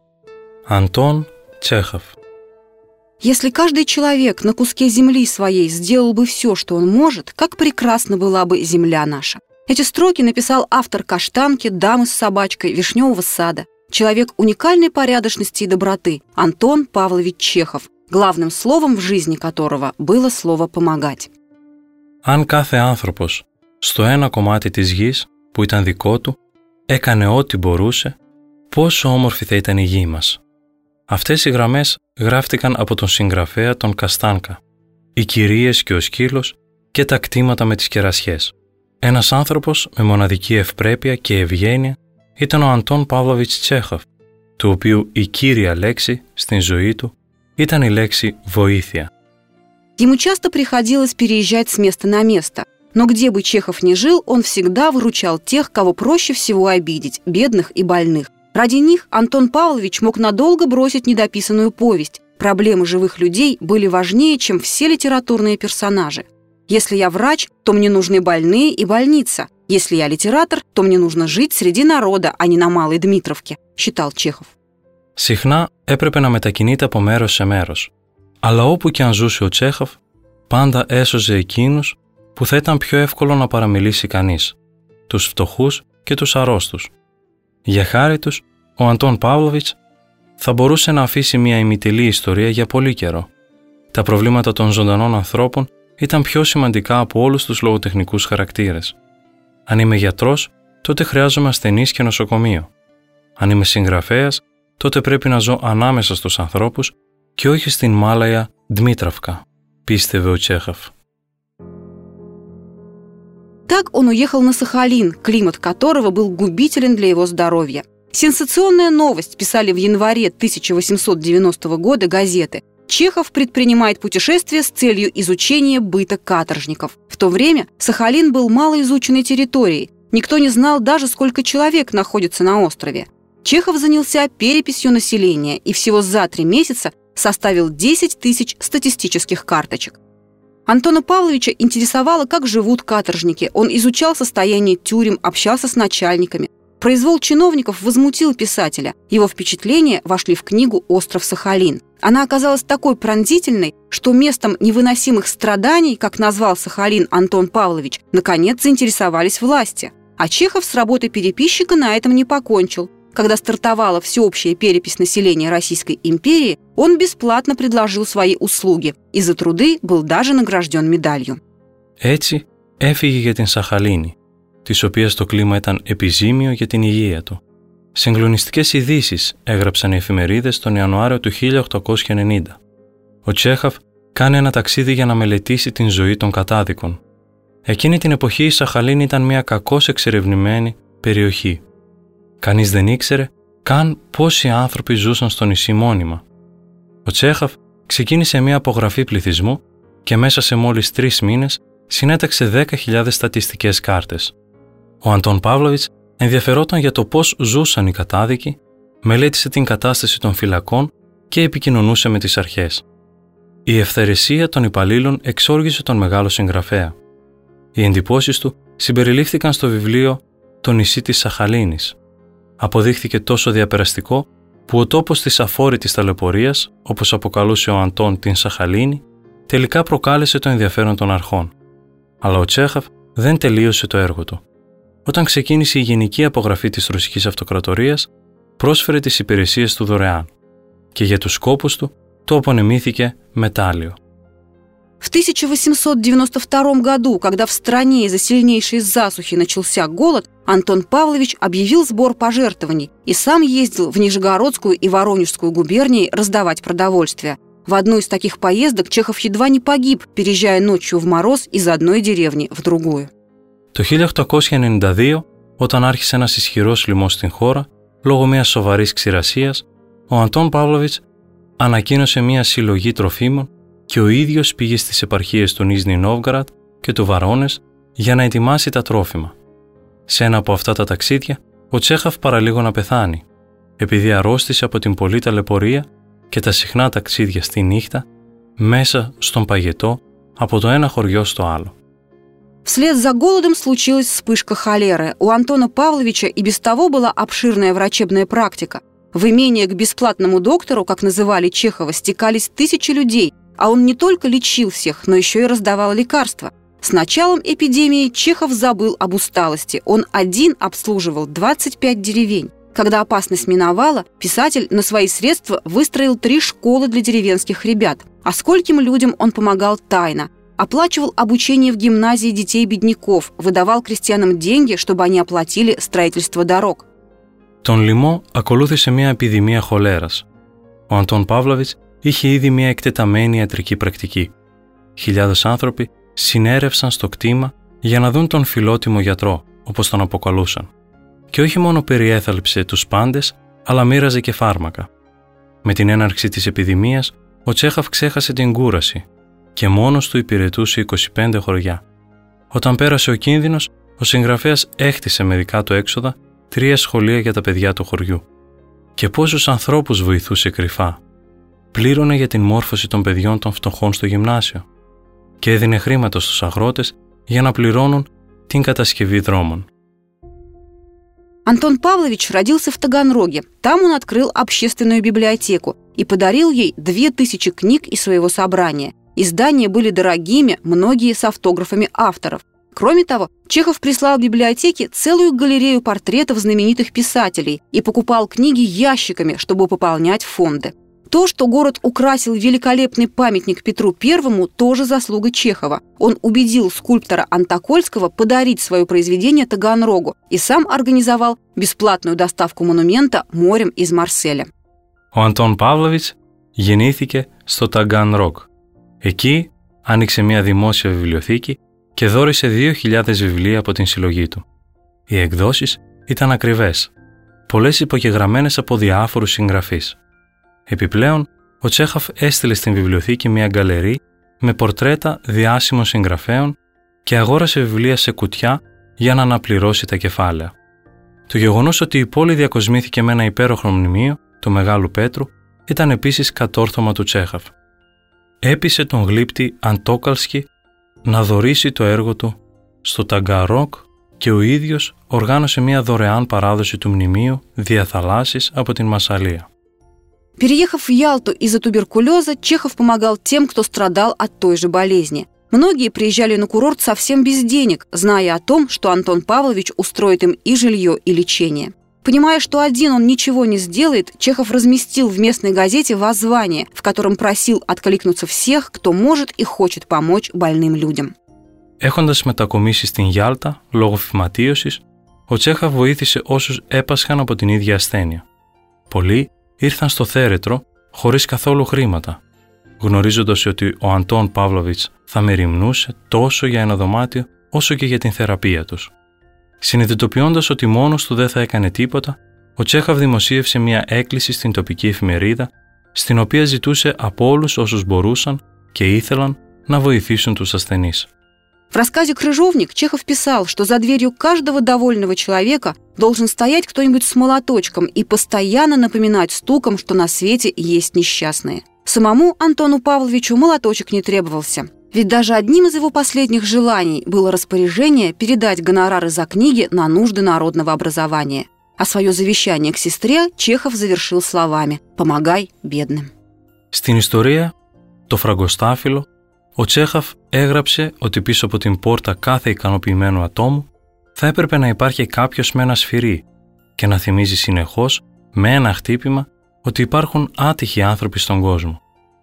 Антон Чехов. Если каждый человек на куске земли своей сделал бы все, что он может, как прекрасна была бы земля наша. Эти строки написал автор «Каштанки», «Дамы с собачкой», «Вишневого сада». Человек уникальной порядочности и доброты Антон Павлович Чехов, главным словом в жизни которого было слово «помогать». Αν κάθε άνθρωπος στο ένα κομμάτι της γης που ήταν δικό του έκανε ό,τι μπορούσε, πόσο όμορφη θα ήταν η γη μας. Αυτές οι γραμμές γράφτηκαν από τον συγγραφέα τον Καστάνκα, οι κυρίες και ο σκύλος και τα κτήματα με τις κερασιές. Ένας άνθρωπος με μοναδική ευπρέπεια και ευγένεια ήταν ο Αντών Παύλοβιτς Τσέχοφ, του οποίου η κύρια λέξη στην ζωή του ήταν η λέξη «βοήθεια». Ему часто приходилось переезжать с места на место, но где бы Чехов ни жил, он всегда выручал тех, кого проще всего обидеть, бедных и больных. Ради них Антон Павлович мог надолго бросить недописанную повесть. Проблемы живых людей были важнее, чем все литературные персонажи. Если я врач, то мне нужны больные и больница. Если я литератор, то мне нужно жить среди народа, а не на Малой Дмитровке, считал Чехов. Συχνά έπρεπε να μετακινείται από μέρος σε μέρος. Αλλά όπου και αν ζούσε ο Τσέχοφ, πάντα έσωζε εκείνους που θα ήταν πιο εύκολο να παραμιλήσει κανείς, τους φτωχούς και τους αρρώστους. Για χάρη τους, ο Αντών Παύλοβιτς θα μπορούσε να αφήσει μια ημιτελή ιστορία για πολύ καιρό. Τα προβλήματα των ζωντανών ανθρώπων ήταν πιο σημαντικά από όλους τους λογοτεχνικούς χαρακτήρες. Αν είμαι γιατρός, τότε χρειάζομαι ασθενείς και νοσοκομείο. Αν είμαι συγγραφέας, τότε πρέπει να ζω ανάμεσα στους ανθρώπους και όχι στην Μάλαια Δμήτραυκα. πίστευε ο Τσέχοφ. Так он уехал на Сахалин, климат которого был губителен для его здоровья. Сенсационная новость, писали в январе 1890 года газеты. Чехов предпринимает путешествие с целью изучения быта каторжников. В то время Сахалин был малоизученной территорией. Никто не знал даже, сколько человек находится на острове. Чехов занялся переписью населения и всего за 3 месяца составил 10 тысяч статистических карточек. Антона Павловича интересовало, как живут каторжники. Он изучал состояние тюрем, общался с начальниками. Произвол чиновников возмутил писателя. Его впечатления вошли в книгу «Остров Сахалин». Она оказалась такой пронзительной, что местом невыносимых страданий, как назвал Сахалин Антон Павлович, наконец заинтересовались власти. А Чехов с работой переписчика на этом не покончил. Когда стартовала всеобщая перепись населения Российской империи, он бесплатно предложил свои услуги и за труды был даже награжден медалью. Έτσι έφυγε για την Σαχαλίνη, της οποίας το κλίμα ήταν επιζήμιο για την υγεία του. Συγκλονιστικές ειδήσεις έγραψαν οι εφημερίδες τον Ιανουάριο του 1890. Ο Τσέχοφ κάνει ένα ταξίδι για να μελετήσει την ζωή των κατάδικων. Εκείνη την εποχή η Σαχαλίνη ήταν μια κακώς εξερευνημένη περιοχή. Κανείς δεν ήξερε καν πόσοι άνθρωποι ζούσαν στο νησί μόνιμα. Ο Τσέχοφ ξεκίνησε μια απογραφή πληθυσμού και μέσα σε μόλις 3 μήνες συνέταξε 10.000 στατιστικές κάρτες. Ο Αντών Παύλοβιτς ενδιαφερόταν για το πώς ζούσαν οι κατάδικοι, μελέτησε την κατάσταση των φυλακών και επικοινωνούσε με τις αρχές. Η ευθαιρεσία των υπαλλήλων εξόργησε τον μεγάλο συγγραφέα. Οι εντυπώσεις του συμπεριλήφθηκαν στο βιβλίο «Το νησί της Σαχαλίνης». Αποδείχθηκε τόσο διαπεραστικό που ο τόπος της αφόρητης ταλαιπωρίας, όπως αποκαλούσε ο Αντών την Σαχαλίνη, τελικά προκάλεσε το ενδιαφέρον των αρχών. Αλλά ο Τσέχοφ δεν τελείωσε το έργο του. Όταν ξεκίνησε η γενική απογραφή της Ρωσικής Αυτοκρατορίας, πρόσφερε τις υπηρεσίες του δωρεάν και για τους σκόπους του το απονεμήθηκε μετάλλιο. В 1892 году, когда в стране из-за сильнейшей засухи начался голод, Антон Павлович объявил сбор пожертвований и сам ездил в Нижегородскую и Воронежскую губернии раздавать продовольствие. В одну из таких поездок Чехов едва не погиб, переезжая ночью в мороз из одной деревни в другую. Το 1892, όταν άρχισε ένας ισχυρός λοιμός στην χώρα, λόγω μιας σοβαρής ξηρασίας, ο Αντών Παύλοβιτς ανακοίνωσε μια συλλογή τροφίμων και ο ίδιος πήγε στις επαρχίες του Νίζνι Νόβγκαραντ και του Βαρώνες για να ετοιμάσει τα τρόφιμα. Σε ένα από αυτά τα ταξίδια, ο Τσέχοφ παραλίγο να πεθάνει, επειδή αρρώστησε από την πολλή ταλαιπωρία και τα συχνά ταξίδια στη νύχτα μέσα στον παγετό από το ένα χωριό στο άλλο. Вслед за голодом случилась вспышка холеры. У Антона Павловича и без того была обширная врачебная практика. В имение к бесплатному доктору, как называли Чехова, стекались тысячи людей, а он не только лечил всех, но еще и раздавал лекарства. С началом эпидемии Чехов забыл об усталости. Он один обслуживал 25 деревень. Когда опасность миновала, писатель на свои средства выстроил 3 школы для деревенских ребят. А скольким людям он помогал тайно. Оплачивал обучение в гимназии детей-бедняков, выдавал крестьянам деньги, чтобы они оплатили строительство дорог. Τον λοιμό ακολούθησε μια επιδημία χολέρας. Ο Αντών Παύλοβιτς είχε ήδη μια εκτεταμένη ιατρική πρακτική. Χιλιάδες άνθρωποι συνέρευσαν στο κτήμα για να δουν τον φιλότιμο γιατρό, όπως τον αποκαλούσαν. Και όχι μόνο περιέθαλψε τους πάντες, αλλά μοίραζε και φάρμακα. Με την έναρξη της επιδημίας, ο Τσέχοφ ξέχασε την κούραση και μόνος του υπηρετούσε 25 χωριά. Όταν πέρασε ο κίνδυνος, ο συγγραφέας έχτισε με δικά του έξοδα 3 σχολεία για τα παιδιά του χωριού. Και πόσους ανθρώπους βοηθούσε κρυφά. Πλήρωνε για την μόρφωση των παιδιών των φτωχών στο γυμνάσιο και έδινε χρήματα στους αγρότες για να πληρώνουν την κατασκευή δρόμων. Антон Павлович родился в Таганроге. Там он открыл общественную библиотеку и подарил ей 2000 книг из своего собрания. Издания были дорогими, многие с автографами авторов. Кроме того, Чехов прислал библиотеке целую галерею портретов знаменитых писателей и покупал книги ящиками, чтобы пополнять фонды. То, что город украсил великолепный памятник Петру I, тоже заслуга Чехова. Он убедил скульптора Антокольского подарить свое произведение Таганрогу и сам организовал бесплатную доставку монумента морем из Марселя. Ο Αντών Παύλοβιτς γεννήθηκε στο Ταγκάνρογ. Εκεί άνοιξε μια δημόσια βιβλιοθήκη και δώρισε 2.000 βιβλία από την συλλογή του. Οι εκδόσεις ήταν ακριβές, πολλές υπογεγραμμένες από διάφορους συγγραφείς. Επιπλέον, ο Τσέχοφ έστειλε στην βιβλιοθήκη μια γκαλερί με πορτρέτα διάσημων συγγραφέων και αγόρασε βιβλία σε κουτιά για να αναπληρώσει τα κεφάλαια. Το γεγονός ότι η πόλη διακοσμήθηκε με ένα υπέροχο μνημείο, το Μεγάλου Πέτρου, ήταν επίσης κατόρθωμα του Τσέχοφ. Έπεισε τον γλύπτη Αντόκαλσκι να δωρήσει το έργο του στο Ταγκαρόκ και ο ίδιος οργάνωσε μια δωρεάν παράδοση του μνημείου διαθαλάσσης από την Μασσαλία. Переехав в Ялту из-за туберкулеза, Чехов помогал тем, кто страдал от той же болезни. Многие приезжали на курорт совсем без денег, зная о том, что Антон Павлович устроит им и жилье, и лечение. Понимая, что один он ничего не сделает, Чехов разместил в местной газете воззвание, в котором просил откликнуться всех, кто может и хочет помочь больным людям. Έχοντας μετακομίσει στην Γιάλτα λόγω φυματίωσης, ο Τσέχοφ βοήθησε όσους έπασχαν από την ίδια ασθένεια. Πολλοί ήρθαν στο θέρετρο χωρίς καθόλου χρήματα, γνωρίζοντας ότι ο Αντών Παύλοβιτς θα μεριμνούσε τόσο για ένα δωμάτιο όσο και για την θεραπεία τους. Συνειδητοποιώντας ότι μόνος του δεν θα έκανε τίποτα, ο Τσέχοφ δημοσίευσε μια έκκληση στην τοπική εφημερίδα, στην οποία ζητούσε από όλους όσους μπορούσαν και ήθελαν να βοηθήσουν τους ασθενείς. В рассказе «Крыжовник» Чехов писал, что за дверью каждого довольного человека должен стоять кто-нибудь с молоточком и постоянно напоминать стуком, что на свете есть несчастные. Самому Антону Павловичу молоточек не требовался. Ведь даже одним из его последних желаний было распоряжение передать гонорары за книги на нужды народного образования. А свое завещание к сестре Чехов завершил словами «Помогай бедным». Στην ιστορία, το φραγκοστάφυλλο, ο Τσέχοφ έγραψε ότι πίσω από την πόρτα κάθε ικανοποιημένου ατόμου θα έπρεπε να υπάρχει κάποιος με ένα σφυρί και να θυμίζει συνεχώς με ένα χτύπημα ότι υπάρχουν άτυχοι άνθρωποι στον κόσμο.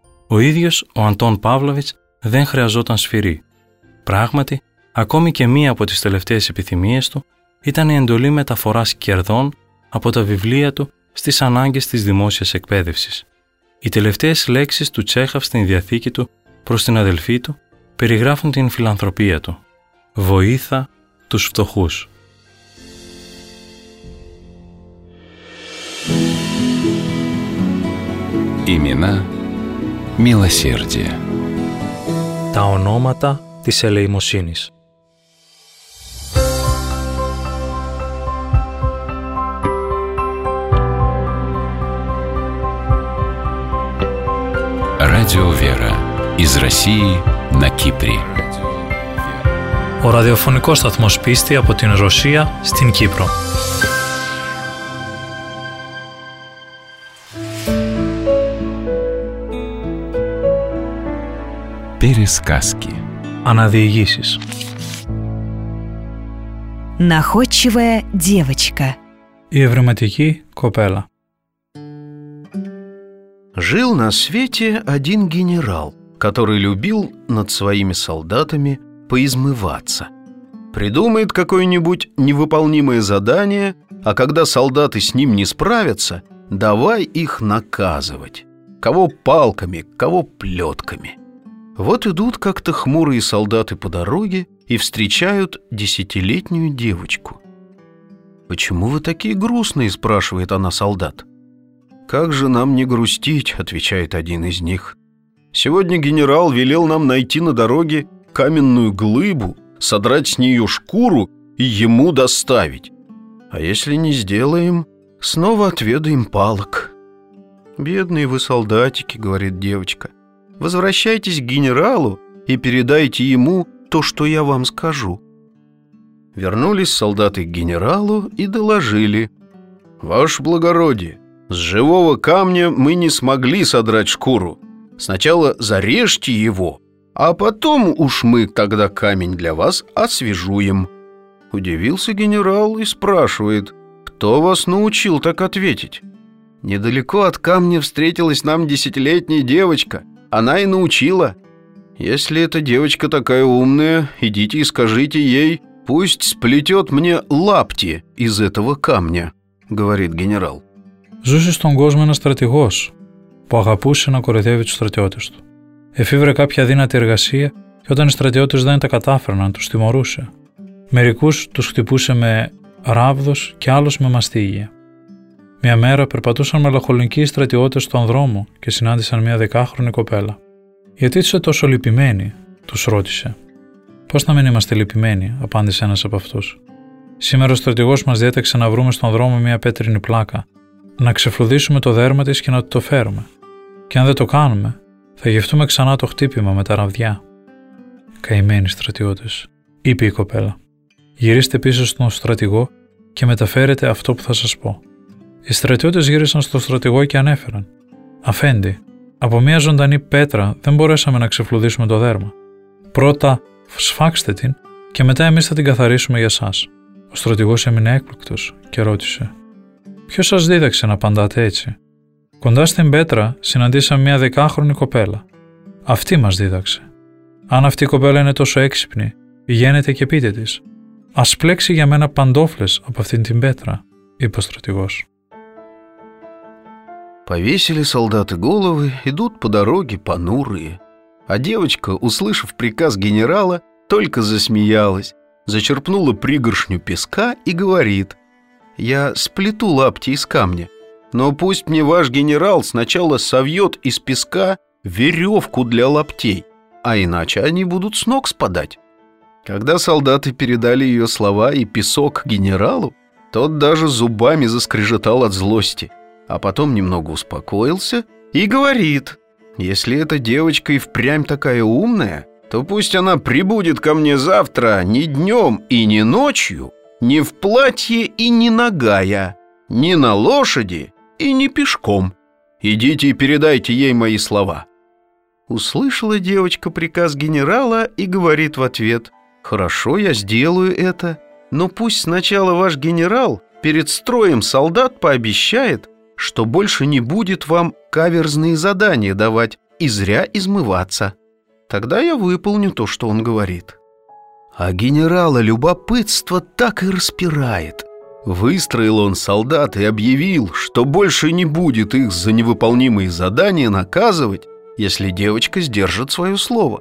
Ο ίδιος ο Αντών Παύλοβιτς δεν χρειαζόταν σφυρί. Πράγματι, ακόμη και μία από τις τελευταίες επιθυμίες του ήταν η εντολή μεταφοράς κερδών από τα βιβλία του στις ανάγκες της δημόσιας εκπαίδευσης. Οι τελευταίες λέξεις του Τσέχοφ στην διαθήκη του προς την αδελφή του περιγράφουν την φιλανθρωπία του. Βοήθα τους φτωχούς. Имена милосердия. Τα ονόματα της ελεημοσύνης. Радио Вера. Из России на Кипре. Ο ραδιοφωνικός σταθμός Πίστη από την Ρωσία στην Κύπρο. Пересказки. Αναδιηγήσεις. Находчивая девочка. Η ευρηματική κοπέλα. Жил на свете один генерал, который любил над своими солдатами поизмываться. Придумает какое-нибудь невыполнимое задание, а когда солдаты с ним не справятся, давай их наказывать. Кого палками, кого плетками. Вот идут как-то хмурые солдаты по дороге и встречают 10-летнюю девочку. «Почему вы такие грустные?» – спрашивает она солдат. «Как же нам не грустить?» – отвечает один из них. «Сегодня генерал велел нам найти на дороге каменную глыбу, содрать с нее шкуру и ему доставить. А если не сделаем, снова отведаем палок». «Бедные вы солдатики», — говорит девочка. «Возвращайтесь к генералу и передайте ему то, что я вам скажу». Вернулись солдаты к генералу и доложили: «Ваше благородие, с живого камня мы не смогли содрать шкуру. Сначала зарежьте его, а потом уж мы тогда камень для вас освежуем». Удивился генерал и спрашивает: «Кто вас научил так ответить?» «Недалеко от камня встретилась нам 10-летняя девочка. Она и научила. Если эта девочка такая умная, идите и скажите ей, пусть сплетет мне лапти из этого камня», — говорит генерал. Ζούσε στον κόσμο ένας στρατηγός που αγαπούσε να κοροϊδεύει τους στρατιώτες του. Εφήβρε κάποια αδύνατη εργασία και όταν οι στρατιώτες δεν τα κατάφερναν, τους τιμωρούσε. Μερικούς τους χτυπούσε με ράβδος και άλλους με μαστίγια. Μια μέρα περπατούσαν μελαγχολικοί στρατιώτες στον δρόμο και συνάντησαν μια 10χρονη κοπέλα. «Γιατί είσαι τόσο λυπημένη?» τους ρώτησε. «Πώς να μην είμαστε λυπημένοι?» απάντησε ένας από αυτούς. «Σήμερα ο στρατηγός μας διέταξε να βρούμε στον δρόμο μια πέτρινη πλάκα, να ξεφλουδίσουμε το δέρμα της και να το φέρουμε. Και αν δεν το κάνουμε, θα γευτούμε ξανά το χτύπημα με τα ραβδιά». «Καημένοι στρατιώτες», είπε η κοπέλα. «Γυρίστε πίσω στον στρατηγό και μεταφέρετε αυτό που θα σας πω». Οι στρατιώτες γύρισαν στον στρατηγό και ανέφεραν: «Αφέντη, από μια ζωντανή πέτρα δεν μπορέσαμε να ξεφλουδίσουμε το δέρμα. Πρώτα σφάξτε την και μετά εμείς θα την καθαρίσουμε για σας». Ο στρατηγός έμεινε έκπληκτος και ρώτησε: «Ποιος σας δίδαξε να απαντάτε έτσι?» «Κοντά στην πέτρα συναντήσαμε μια 10χρονη κοπέλα. Αυτή μας δίδαξε. Αν αυτή η κοπέλα είναι τόσο έξυπνη, πηγαίνετε και πείτε της: ας πλέξει για μένα παντόφλες από αυτήν την πέτρα», είπε ο στρατηγός. Повесили солдаты головы, идут по дороге понурые. А девочка, услышав приказ генерала, только засмеялась, зачерпнула пригоршню песка и говорит: «Я сплету лапти из камня, но пусть мне ваш генерал сначала совьет из песка веревку для лаптей, а иначе они будут с ног спадать». Когда солдаты передали ее слова и песок генералу, тот даже зубами заскрежетал от злости, а потом немного успокоился и говорит: «Если эта девочка и впрямь такая умная, то пусть она прибудет ко мне завтра ни днем и ни ночью, ни в платье и ни нагая, ни на лошади и ни пешком. Идите и передайте ей мои слова». Услышала девочка приказ генерала и говорит в ответ: «Хорошо, я сделаю это, но пусть сначала ваш генерал перед строем солдат пообещает, что больше не будет вам каверзные задания давать и зря измываться. Тогда я выполню то, что он говорит». А генерала любопытство так и распирает. Выстроил он солдат и объявил, что больше не будет их за невыполнимые задания наказывать, если девочка сдержит свое слово.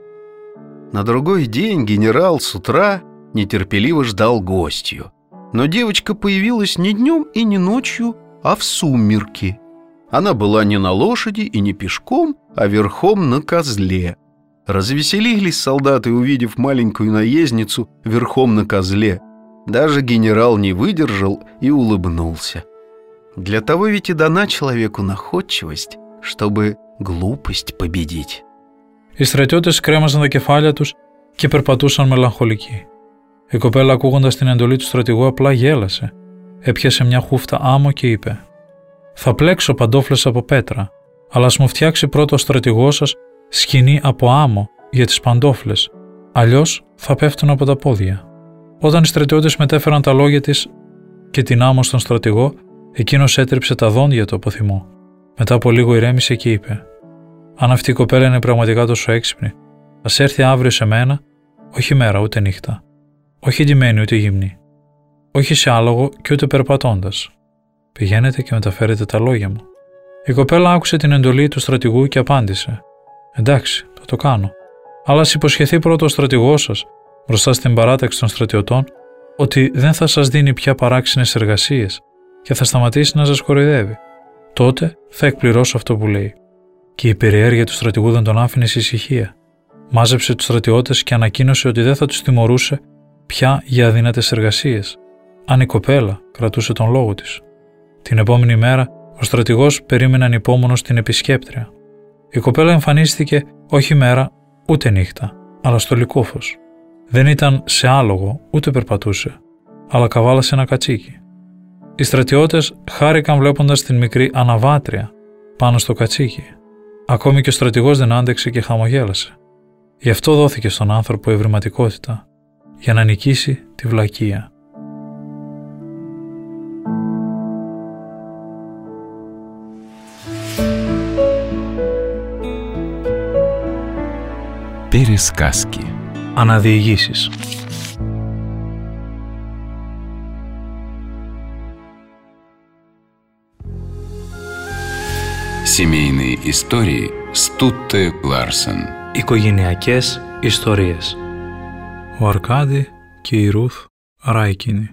На другой день генерал с утра нетерпеливо ждал гостью. Но девочка появилась не днем и не ночью, а в сумерки. Она была не на лошади и не пешком, а верхом на козле. Развеселились солдаты, увидев маленькую наездницу верхом на козле. Даже генерал не выдержал и улыбнулся. Для того ведь и дана человеку находчивость, чтобы глупость победить. Οι στρατιώτες κρέμασαν τα κεφάλια τους και περπατούσαν μελαγχολικοί. Η κοπέλα, ακούγοντας την εντολή του στρατηγού, απλά γέλασε. Έπιασε μια χούφτα άμμο και είπε: «Θα πλέξω παντόφλες από πέτρα, αλλά ας μου φτιάξει πρώτο ο στρατηγός σας σκηνή από άμμο για τις παντόφλες, αλλιώς θα πέφτουν από τα πόδια». Όταν οι στρατιώτες μετέφεραν τα λόγια της και την άμμο στον στρατηγό, εκείνος έτριψε τα δόντια του από θυμό. Μετά από λίγο ηρέμησε και είπε: «Αν αυτή η κοπέλα είναι πραγματικά τόσο έξυπνη, ας έρθει αύριο σε μένα, όχι μέρα ούτε νύχτα, όχι ντυμένη ούτε γυμνή, όχι σε άλογο και ούτε περπατώντας. Πηγαίνετε και μεταφέρετε τα λόγια μου». Η κοπέλα άκουσε την εντολή του στρατηγού και απάντησε: «Εντάξει, θα το κάνω. Αλλά ας υποσχεθεί πρώτο ο στρατηγός σας, μπροστά στην παράταξη των στρατιωτών, ότι δεν θα σας δίνει πια παράξενες εργασίες και θα σταματήσει να σας κοροϊδεύει. Τότε θα εκπληρώσω αυτό που λέει». Και η περιέργεια του στρατηγού δεν τον άφηνε σε ησυχία. Μάζεψε τους στρατιώτες και ανακοίνωσε ότι δεν θα τους τιμωρούσε πια για αδύνατες εργασίες, αν η κοπέλα κρατούσε τον λόγο της. Την επόμενη μέρα, ο στρατηγός περίμενε ανυπόμονος την επισκέπτρια. Η κοπέλα εμφανίστηκε όχι μέρα ούτε νύχτα, αλλά στο λυκόφως. Δεν ήταν σε άλογο ούτε περπατούσε, αλλά καβάλασε ένα κατσίκι. Οι στρατιώτες χάρηκαν βλέποντας την μικρή αναβάτρια πάνω στο κατσίκι. Ακόμη και ο στρατηγός δεν άντεξε και χαμογέλασε. Γι' αυτό δόθηκε στον άνθρωπο ευρηματικότητα, για να νικήσει τη βλακεία. Пересказки. Αναδιηγήσεις. Семейные истории Стутте Ларсен Οικογενειακές ιστορίες. Ο Αρκάδη και η Ρουθ Ράικινη.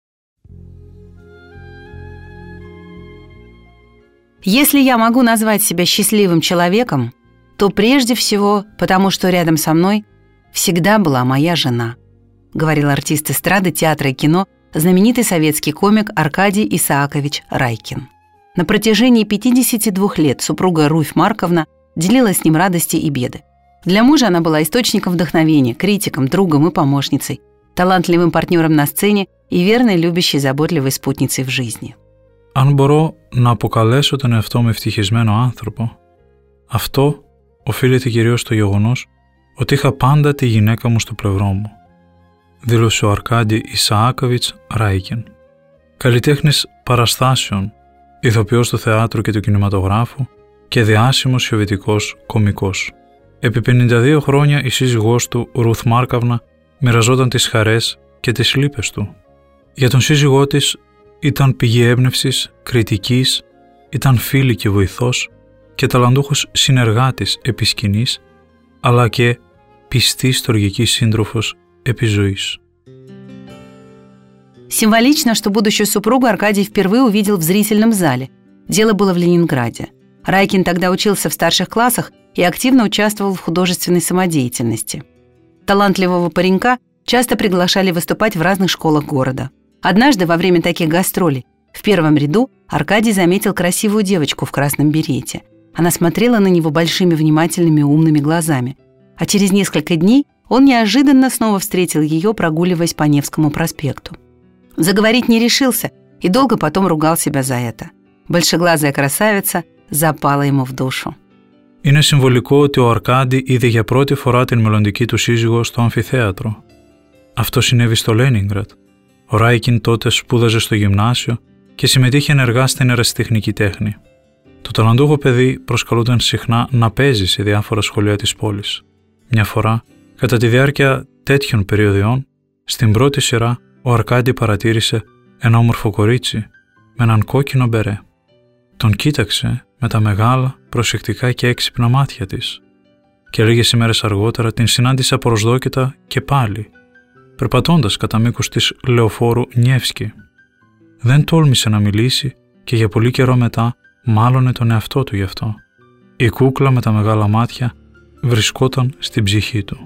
Если я могу назвать себя счастливым человеком, то прежде всего потому, что рядом со мной всегда была моя жена, говорил артист эстрады, театра и кино, знаменитый советский комик Аркадий Исаакович Райкин. На протяжении 52 лет супруга Руфь Марковна делила с ним радости и беды. Для мужа она была источником вдохновения, критиком, другом и помощницей, талантливым партнером на сцене и верной, любящей, заботливой спутницей в жизни. Αν μπορώ να αποκαλέσω τον εαυτό μου ευτυχισμένο άνθρωπο, αυτό οφείλεται κυρίως στο γεγονός ότι είχα πάντα τη γυναίκα μου στο πλευρό μου, δήλωσε ο Αρκάντι Ισαάκοβιτς Ράικιν. Καλλιτέχνης παραστάσεων, ηθοποιός του θεάτρου και του κινηματογράφου και διάσημος σοβιετικός κωμικός. Επί 52 χρόνια η σύζυγός του, Ρουθ Μάρκαβνα, μοιραζόταν τις χαρές και τις λύπες του. Για τον σύζυγό της ήταν πηγή έμπνευσης, κριτικής, ήταν φίλη και βοηθός και ταλαντούχος συνεργάτης επί σκηνής, αλλά και πιστή στοργική σύντροφος επί ζωής. Символично, что будущую супругу Аркадий впервые увидел в зрительном зале. Дело было в Ленинграде. Райкин тогда учился в старших классах и активно участвовал в художественной самодеятельности. Талантливого паренька часто приглашали выступать в разных школах города. Однажды во время таких гастролей в первом ряду Аркадий заметил красивую девочку в красном берете. Она смотрела на него большими внимательными умными глазами. А через несколько дней он неожиданно снова встретил ее, прогуливаясь по Невскому проспекту. Заговорить не решился и долго потом ругал себя за это. Большеглазая красавица запала ему в душу. Είναι συμβολικό ότι ο Αρκάντι είδε για πρώτη φορά την μελλοντική του σύζυγο στο αμφιθέατρο. Αυτό συνέβη στο Λένινγκραντ. Ο Ράικιν τότε σπούδαζε στο γυμνάσιο και συμμετείχε ενεργά στην ερασιτεχνική τέχνη. Το ταλαντούχο παιδί προσκαλούταν συχνά να παίζει σε διάφορα σχολεία της πόλης. Μια φορά, κατά τη διάρκεια τέτοιων περιοδιών, στην πρώτη σειρά ο Αρκάντι παρατήρησε ένα όμορφο κορίτσι με έναν κόκκινο μπερέ. Τον κοίταξε με τα μεγάλα, προσεκτικά και έξυπνα μάτια της και λίγες ημέρες αργότερα την συνάντησε απροσδόκητα και πάλι, περπατώντας κατά μήκος της λεωφόρου Νιεύσκη. Δεν τόλμησε να μιλήσει και για πολύ καιρό μετά μάλωνε τον εαυτό του γι' αυτό. Η κούκλα με τα μεγάλα μάτια βρισκόταν στην ψυχή του.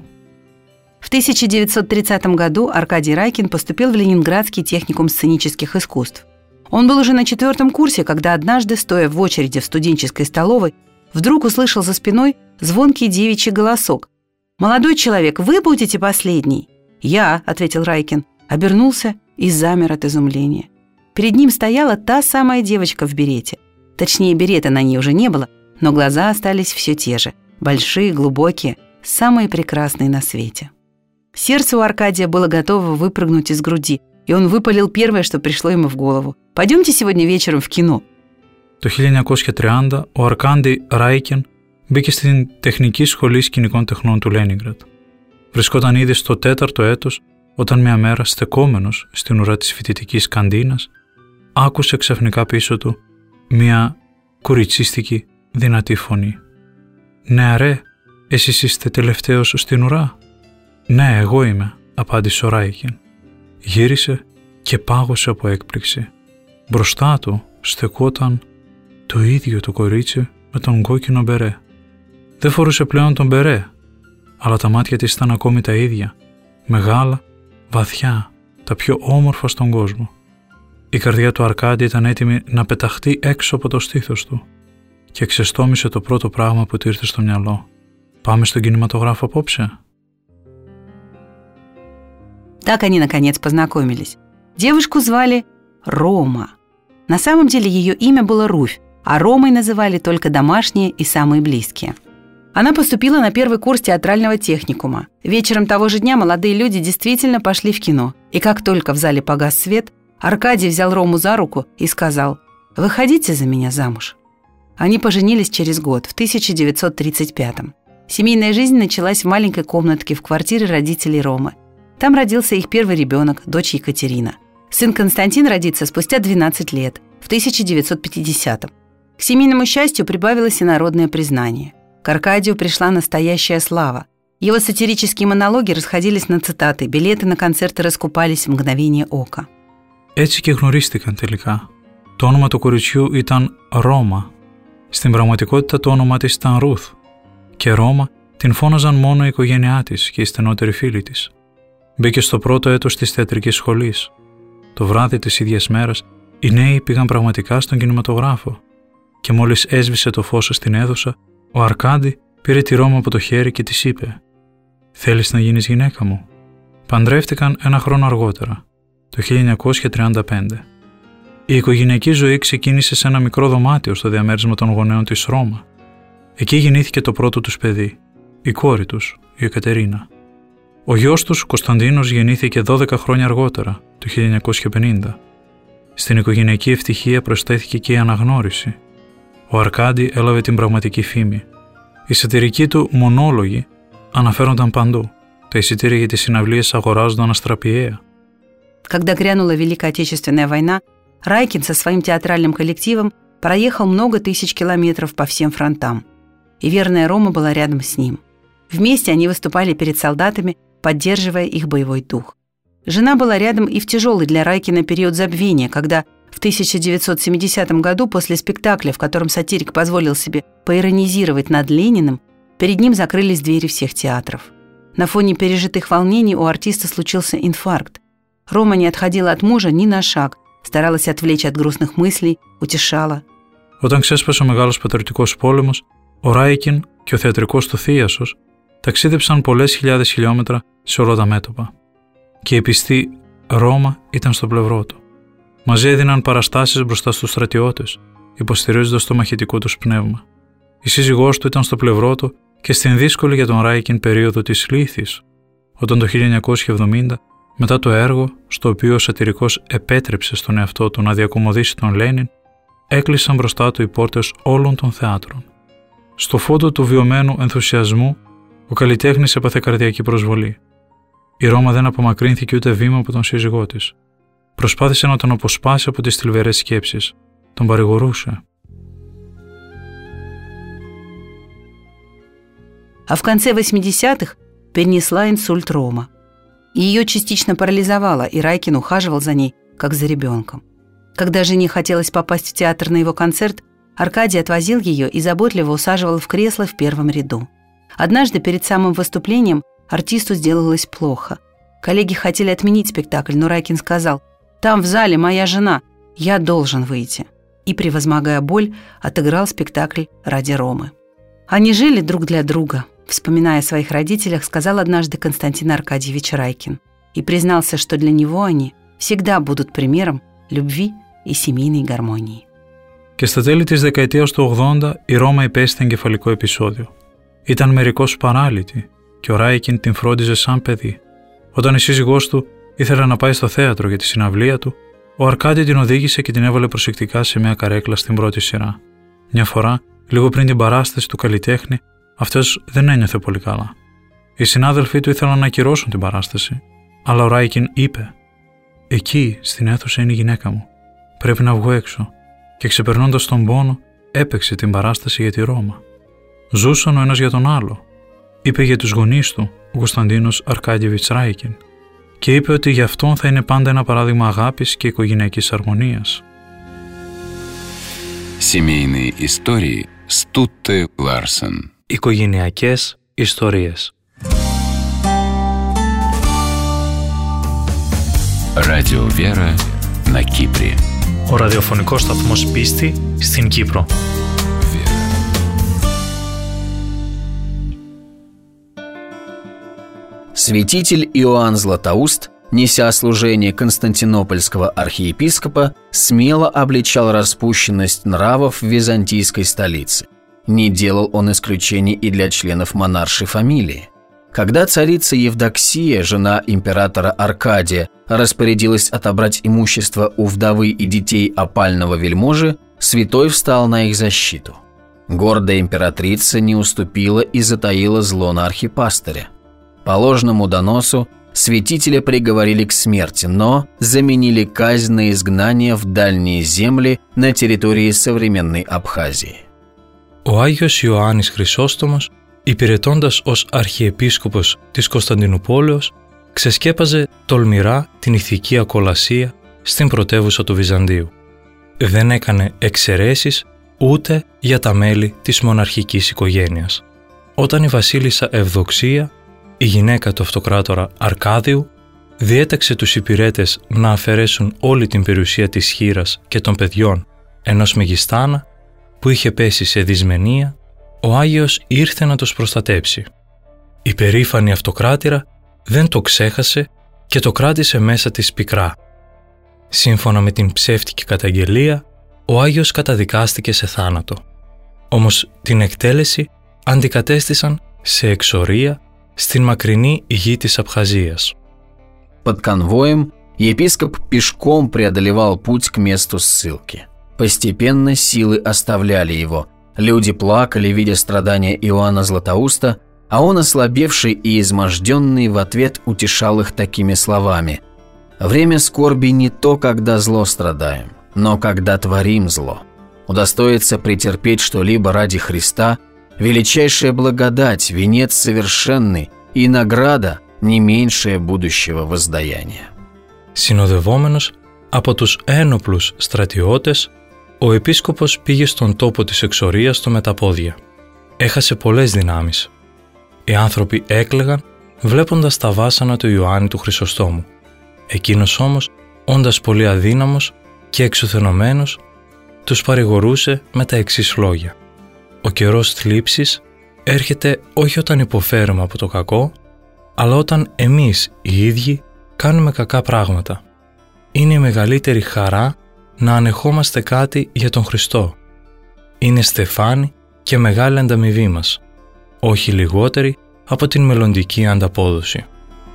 В 1930 году Аркадий Райкин поступил в Ленинградский техникум сценических искусств. Он был уже на 4-м курсе, когда однажды, стоя в очереди в студенческой столовой, вдруг услышал за спиной звонкий девичий голосок. «Молодой человек, вы будете последний?» «Я», — ответил Райкин, обернулся и замер от изумления. Перед ним стояла та самая девочка в берете. Точнее, берета на ней уже не было, но глаза остались все те же, большие, глубокие, самые прекрасные на свете. Сердце у Аркадия было готово выпрыгнуть из груди, и он выпалил первое, что пришло ему в голову. «Пойдемте сегодня вечером в кино». Το 1930 ο Αρκάντι Ράικιν μπήκε στην Τεχνική Σχολή Σκηνικών Τεχνών του Λένινγκραντ. Βρισκόταν ήδη στο 4ο έτος όταν μια μέρα, στεκόμενος στην ουρά της φοιτητικής καντίνας, άκουσε ξαφνικά πίσω του μια κουριτσίστικη δυνατή φωνή. «Νεαρέ, εσείς είστε τελευταίος στην ουρά?» «Ναι, εγώ είμαι», απάντησε ο Ράικιν. Γύρισε και πάγωσε από έκπληξη. Μπροστά του στεκόταν το ίδιο το κορίτσι με τον κόκκινο μπερέ. Δεν φορούσε πλέον τον μπερέ, αλλά τα μάτια της ήταν ακόμη τα ίδια, μεγάλα, βαθιά, τα πιο όμορφα στον κόσμο. Η καρδιά του Αρκάντι ήταν έτοιμη να πεταχτεί έξω από το στήθος του και ξεστόμησε το πρώτο πράγμα που του ήρθε στο μυαλό. «Πάμε στον κινηματογράφο απόψε?» Так они, наконец, познакомились. Девушку звали Рома. На самом деле ее имя было Руфь, а Ромой называли только домашние и самые близкие. Она поступила на первый курс театрального техникума. Вечером того же дня молодые люди действительно пошли в кино. И как только в зале погас свет, Аркадий взял Рому за руку и сказал: «Выходите за меня замуж». Они поженились через год, в 1935-м. Семейная жизнь началась в маленькой комнатке в квартире родителей Ромы. Там родился их первый ребенок, дочь Екатерина. Сын Константин родится спустя 12 лет, в 1950-м. К семейному счастью прибавилось и народное признание. К Аркадию пришла настоящая слава. Его сатирические монологи расходились на цитаты, билеты на концерты раскупались в мгновение ока. Έτσι και γνωρίστηκαν τελικά. Το όνομα του κοριτσιού ήταν Ρώμα. Στην πραγματικότητα το όνομα της ήταν Ρουθ. Και Ρώμα την φώναζαν μόνο η οικογένειά της και οι στενότεροι φίλοι της. Μπήκε στο πρώτο έτος της θεατρικής σχολής. Το βράδυ της ίδιας μέρας οι νέοι πήγαν πραγματικά στον κινηματογράφο. Και μόλις έσβησε το φως στην αίθουσα, ο Αρκάντι πήρε τη Ρώμα από το χέρι και της είπε «Θέλεις να γίνεις γυναίκα μου?» Παντρεύτηκαν ένα χρόνο αργότερα, το 1935. Η οικογενειακή ζωή ξεκίνησε σε ένα μικρό δωμάτιο στο διαμέρισμα των γονέων της Ρώμα. Εκεί γεννήθηκε το πρώτο τους παιδί, η κόρη τους, η Εκατερίνα. Ο γιος τους, Κωνσταντίνος, γεννήθηκε 12 χρόνια αργότερα, το 1950. Στην οικογενειακή ευτυχία προσθέθηκε και η αναγνώριση. Ο Αρκάντι έλαβε την πραγματική φήμη. Οι σατυρικοί του μονόλογοι αναφέρονταν παντού. Τα εισιτήρια για τις συναυλίες αγοράζονταν αστραπιαία. Когда грянула Великая Отечественная война, Райкин со своим театральным коллективом проехал много тысяч километров по всем фронтам. И верная Рома была рядом с ним. Вместе они выступали перед солдатами, поддерживая их боевой дух. Жена была рядом и в тяжелый для Райкина период забвения, когда в 1970 году после спектакля, в котором сатирик позволил себе поиронизировать над Лениным, перед ним закрылись двери всех театров. На фоне пережитых волнений у артиста случился инфаркт. Рома не отходила от мужа ни на шаг, старалась отвлечь от грустных мыслей, утешала. Όταν ξέσπασε ο Μεγάλος Πατριωτικός Πόλεμος, ο Ράικιν και ο θεατρικός του θίασος ταξίδεψαν πολλές χιλιάδες χιλιόμετρα σε όλα τα μέτωπα. Και η πιστή Ρώμα ήταν στο πλευρό του. Μαζί έδιναν παραστάσεις μπροστά στους στρατιώτες, υποστηρίζοντας το μαχητικό τους πνεύμα. Η σύζυγός του ήταν στο πλευρό του και στην δύσκολη για τον Ράικιν περίοδο της λύθης, όταν το 1970, μετά το έργο, στο οποίο ο σατυρικός επέτρεψε στον εαυτό του να διακομωδήσει τον Λένιν, έκλεισαν μπροστά του οι πόρτες όλων των θεάτρων. Στο φόντο του βιωμένου ενθουσιασμού, ο καλλιτέχνης έπαθε καρδιακή προσβολή. Η Ρώμα δεν απομακρύνθηκε ούτε βήμα από τον σύζυγό της. Προσπάθησε να τον αποσπάσει από τις θλιβερές σκέψεις. Τον παρηγορούσε. А в конце 80-х перенесла инсульт Рома. Ее частично парализовало, и Райкин ухаживал за ней, как за ребенком. Когда жене хотелось попасть в театр на его концерт, Аркадий отвозил ее и заботливо усаживал в кресло в первом ряду. Однажды перед самым выступлением артисту сделалось плохо. Коллеги хотели отменить спектакль, но Райкин сказал: «Там в зале моя жена, я должен выйти». И, превозмогая боль, отыграл спектакль ради Ромы. Они жили друг для друга. Вспоминая о своих родителях, сказал однажды Константин Аркадьевич Райкин и признался, что для него они всегда будут примером любви и семейной гармонии. Και στα τέλη της δεκαετίας του 80 η Ρώμα υπέστη εγκεφαλικό επεισόδιο. Ήταν μερικώς παράλυτη και ο Ράικιν την φρόντιζε σαν παιδί. Όταν η σύζυγός του ήθελε να πάει στο θέατρο για τη συναυλία του, ο Αρκάντι την οδήγησε και την έβαλε προσεκτικά σε μια καρέκλα στην πρώτη σειρά. Μια φορά, λίγο πριν την παράσταση του καλλιτέχνη, αυτός δεν ένιωθε πολύ καλά. Οι συνάδελφοί του ήθελαν να ακυρώσουν την παράσταση, αλλά ο Ράικιν είπε: «Εκεί, στην αίθουσα, είναι η γυναίκα μου. Πρέπει να βγω έξω». Και ξεπερνώντας τον πόνο, έπαιξε την παράσταση για τη Ρώμα. Ζούσαν ο ένας για τον άλλο. Είπε για τους γονείς του, ο Κωνσταντίνος Αρκάντιεβιτς Ράικιν, και είπε ότι γι' αυτόν θα είναι πάντα ένα παράδειγμα αγάπης και οικογενειακής αρμονίας. Семейные истории с Тутте Ларсен. Οικογενειακές ιστορίες. Радио Вера на Кипре. Ο ραδιοφωνικός σταθμός Πίστη στην Κύπρο. Святитель Иоанн Златоуст, неся служение константинопольского архиепископа, смело обличал распущенность нравов в византийской столице. Не делал он исключений и для членов монаршей фамилии. Когда царица Евдоксия, жена императора Аркадия, распорядилась отобрать имущество у вдовы и детей опального вельможи, святой встал на их защиту. Гордая императрица не уступила и затаила зло на архипастыря. По ложному доносу святителя приговорили к смерти, но заменили казнь на изгнание в дальние земли на территории современной Абхазии. Ο ο Άγιος Ιωάννης Χρυσόστομος, υπηρετώντας ως αρχιεπίσκοπος της Κωνσταντινούπολεως, ξεσκέπαζε τολμηρά την ηθική ακολασία στην πρωτεύουσα του Βυζαντίου. Δεν έκανε εξαιρέσεις ούτε για τα μέλη της μοναρχικής οικογένειας. Όταν η βασίλισσα Ευδοξία, η γυναίκα του αυτοκράτορα Αρκάδιου, διέταξε τους υπηρέτες να αφαιρέσουν όλη την περιουσία της χήρας και των παιδιών ενός Μεγιστάνα που είχε πέσει σε δυσμενία, ο Άγιος ήρθε να τους προστατέψει. Η περήφανη αυτοκράτηρα δεν το ξέχασε και το κράτησε μέσα της πικρά. Σύμφωνα με την ψεύτικη καταγγελία, ο Άγιος καταδικάστηκε σε θάνατο. Όμως την εκτέλεση αντικατέστησαν σε εξορία στην μακρινή γη της Абхазίας. Под конвоем епископ пешком преодолевал путь к месту ссылки. Постепенно силы оставляли его. Люди плакали, видя страдания Иоанна Златоуста, а он, ослабевший и изможденный, в ответ утешал их такими словами: «Время скорби не то, когда зло страдаем, но когда творим зло. Удостоиться претерпеть что-либо ради Христа – величайшая благодать, венец совершенный и награда, не меньшее будущего воздаяния». Συνοδευόμενος από τους ένοπλους στρατιώτες, ο επίσκοπος πήγε στον τόπο της εξορίας του με τα πόδια. Έχασε πολλές δυνάμεις. Οι άνθρωποι έκλαιγαν βλέποντας τα βάσανα του Ιωάννη του Χρυσοστόμου. Εκείνος όμως, όντας πολύ αδύναμος και εξουθενωμένος, τους παρηγορούσε με τα εξής λόγια: «Ο καιρός θλίψης έρχεται όχι όταν υποφέρουμε από το κακό, αλλά όταν εμείς οι ίδιοι κάνουμε κακά πράγματα. Είναι η μεγαλύτερη χαρά να ανεχόμαστε κάτι για τον Χριστό. Είναι στεφάνι και μεγάλη ανταμοιβή μας, όχι λιγότερη από την μελλοντική ανταπόδοση».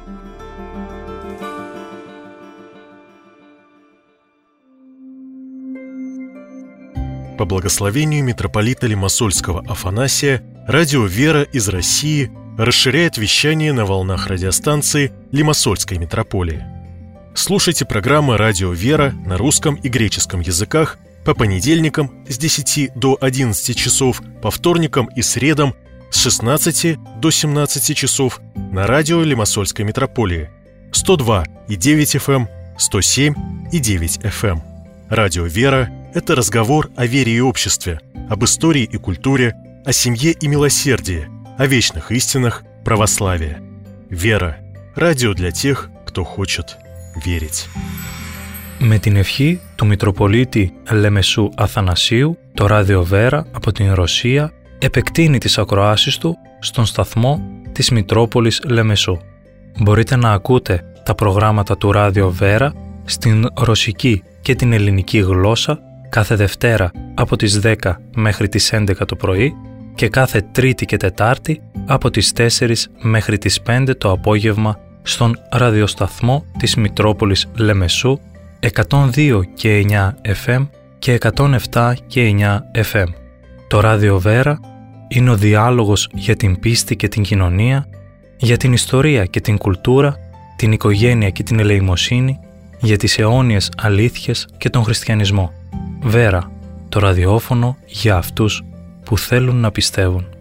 По благословению митрополита Лимассольского Афанасия, радио «Вера» из России расширяет вещание на волнах радиостанции Лимассольской митрополии. Слушайте программы «Радио «Вера» на русском и греческом языках по понедельникам с 10 до 11 часов, по вторникам и средам с 16 до 17 часов на радио Лимассольской митрополии 102,9 FM, 107,9 FM. Радио «Вера» — это разговор о вере и обществе, об истории и культуре, о семье и милосердии, о вечных истинах православия. «Вера» — радио для тех, кто хочет верить. Με την ευχή του Μητροπολίτη Λεμεσού Αθανασίου, το ράδιο Βέρα από την Ρωσία επεκτείνει τις ακροάσεις του στον σταθμό της Μητρόπολης Λεμεσού. Μπορείτε να ακούτε τα προγράμματα του ράδιο Βέρα στην ρωσική και την ελληνική γλώσσα κάθε Δευτέρα από τις 10 μέχρι τις 11 το πρωί και κάθε Τρίτη και Τετάρτη από τις 4 μέχρι τις 5 το απόγευμα στον ραδιοσταθμό της Μητρόπολης Λεμεσού 102 και 9 FM και 107 και 9 FM. Το ράδιο Βέρα είναι ο διάλογος για την πίστη και την κοινωνία, για την ιστορία και την κουλτούρα, την οικογένεια και την ελεημοσύνη, για τις αιώνιες αλήθειες και τον χριστιανισμό. Βέρα, το ραδιόφωνο για αυτούς που θέλουν να πιστεύουν.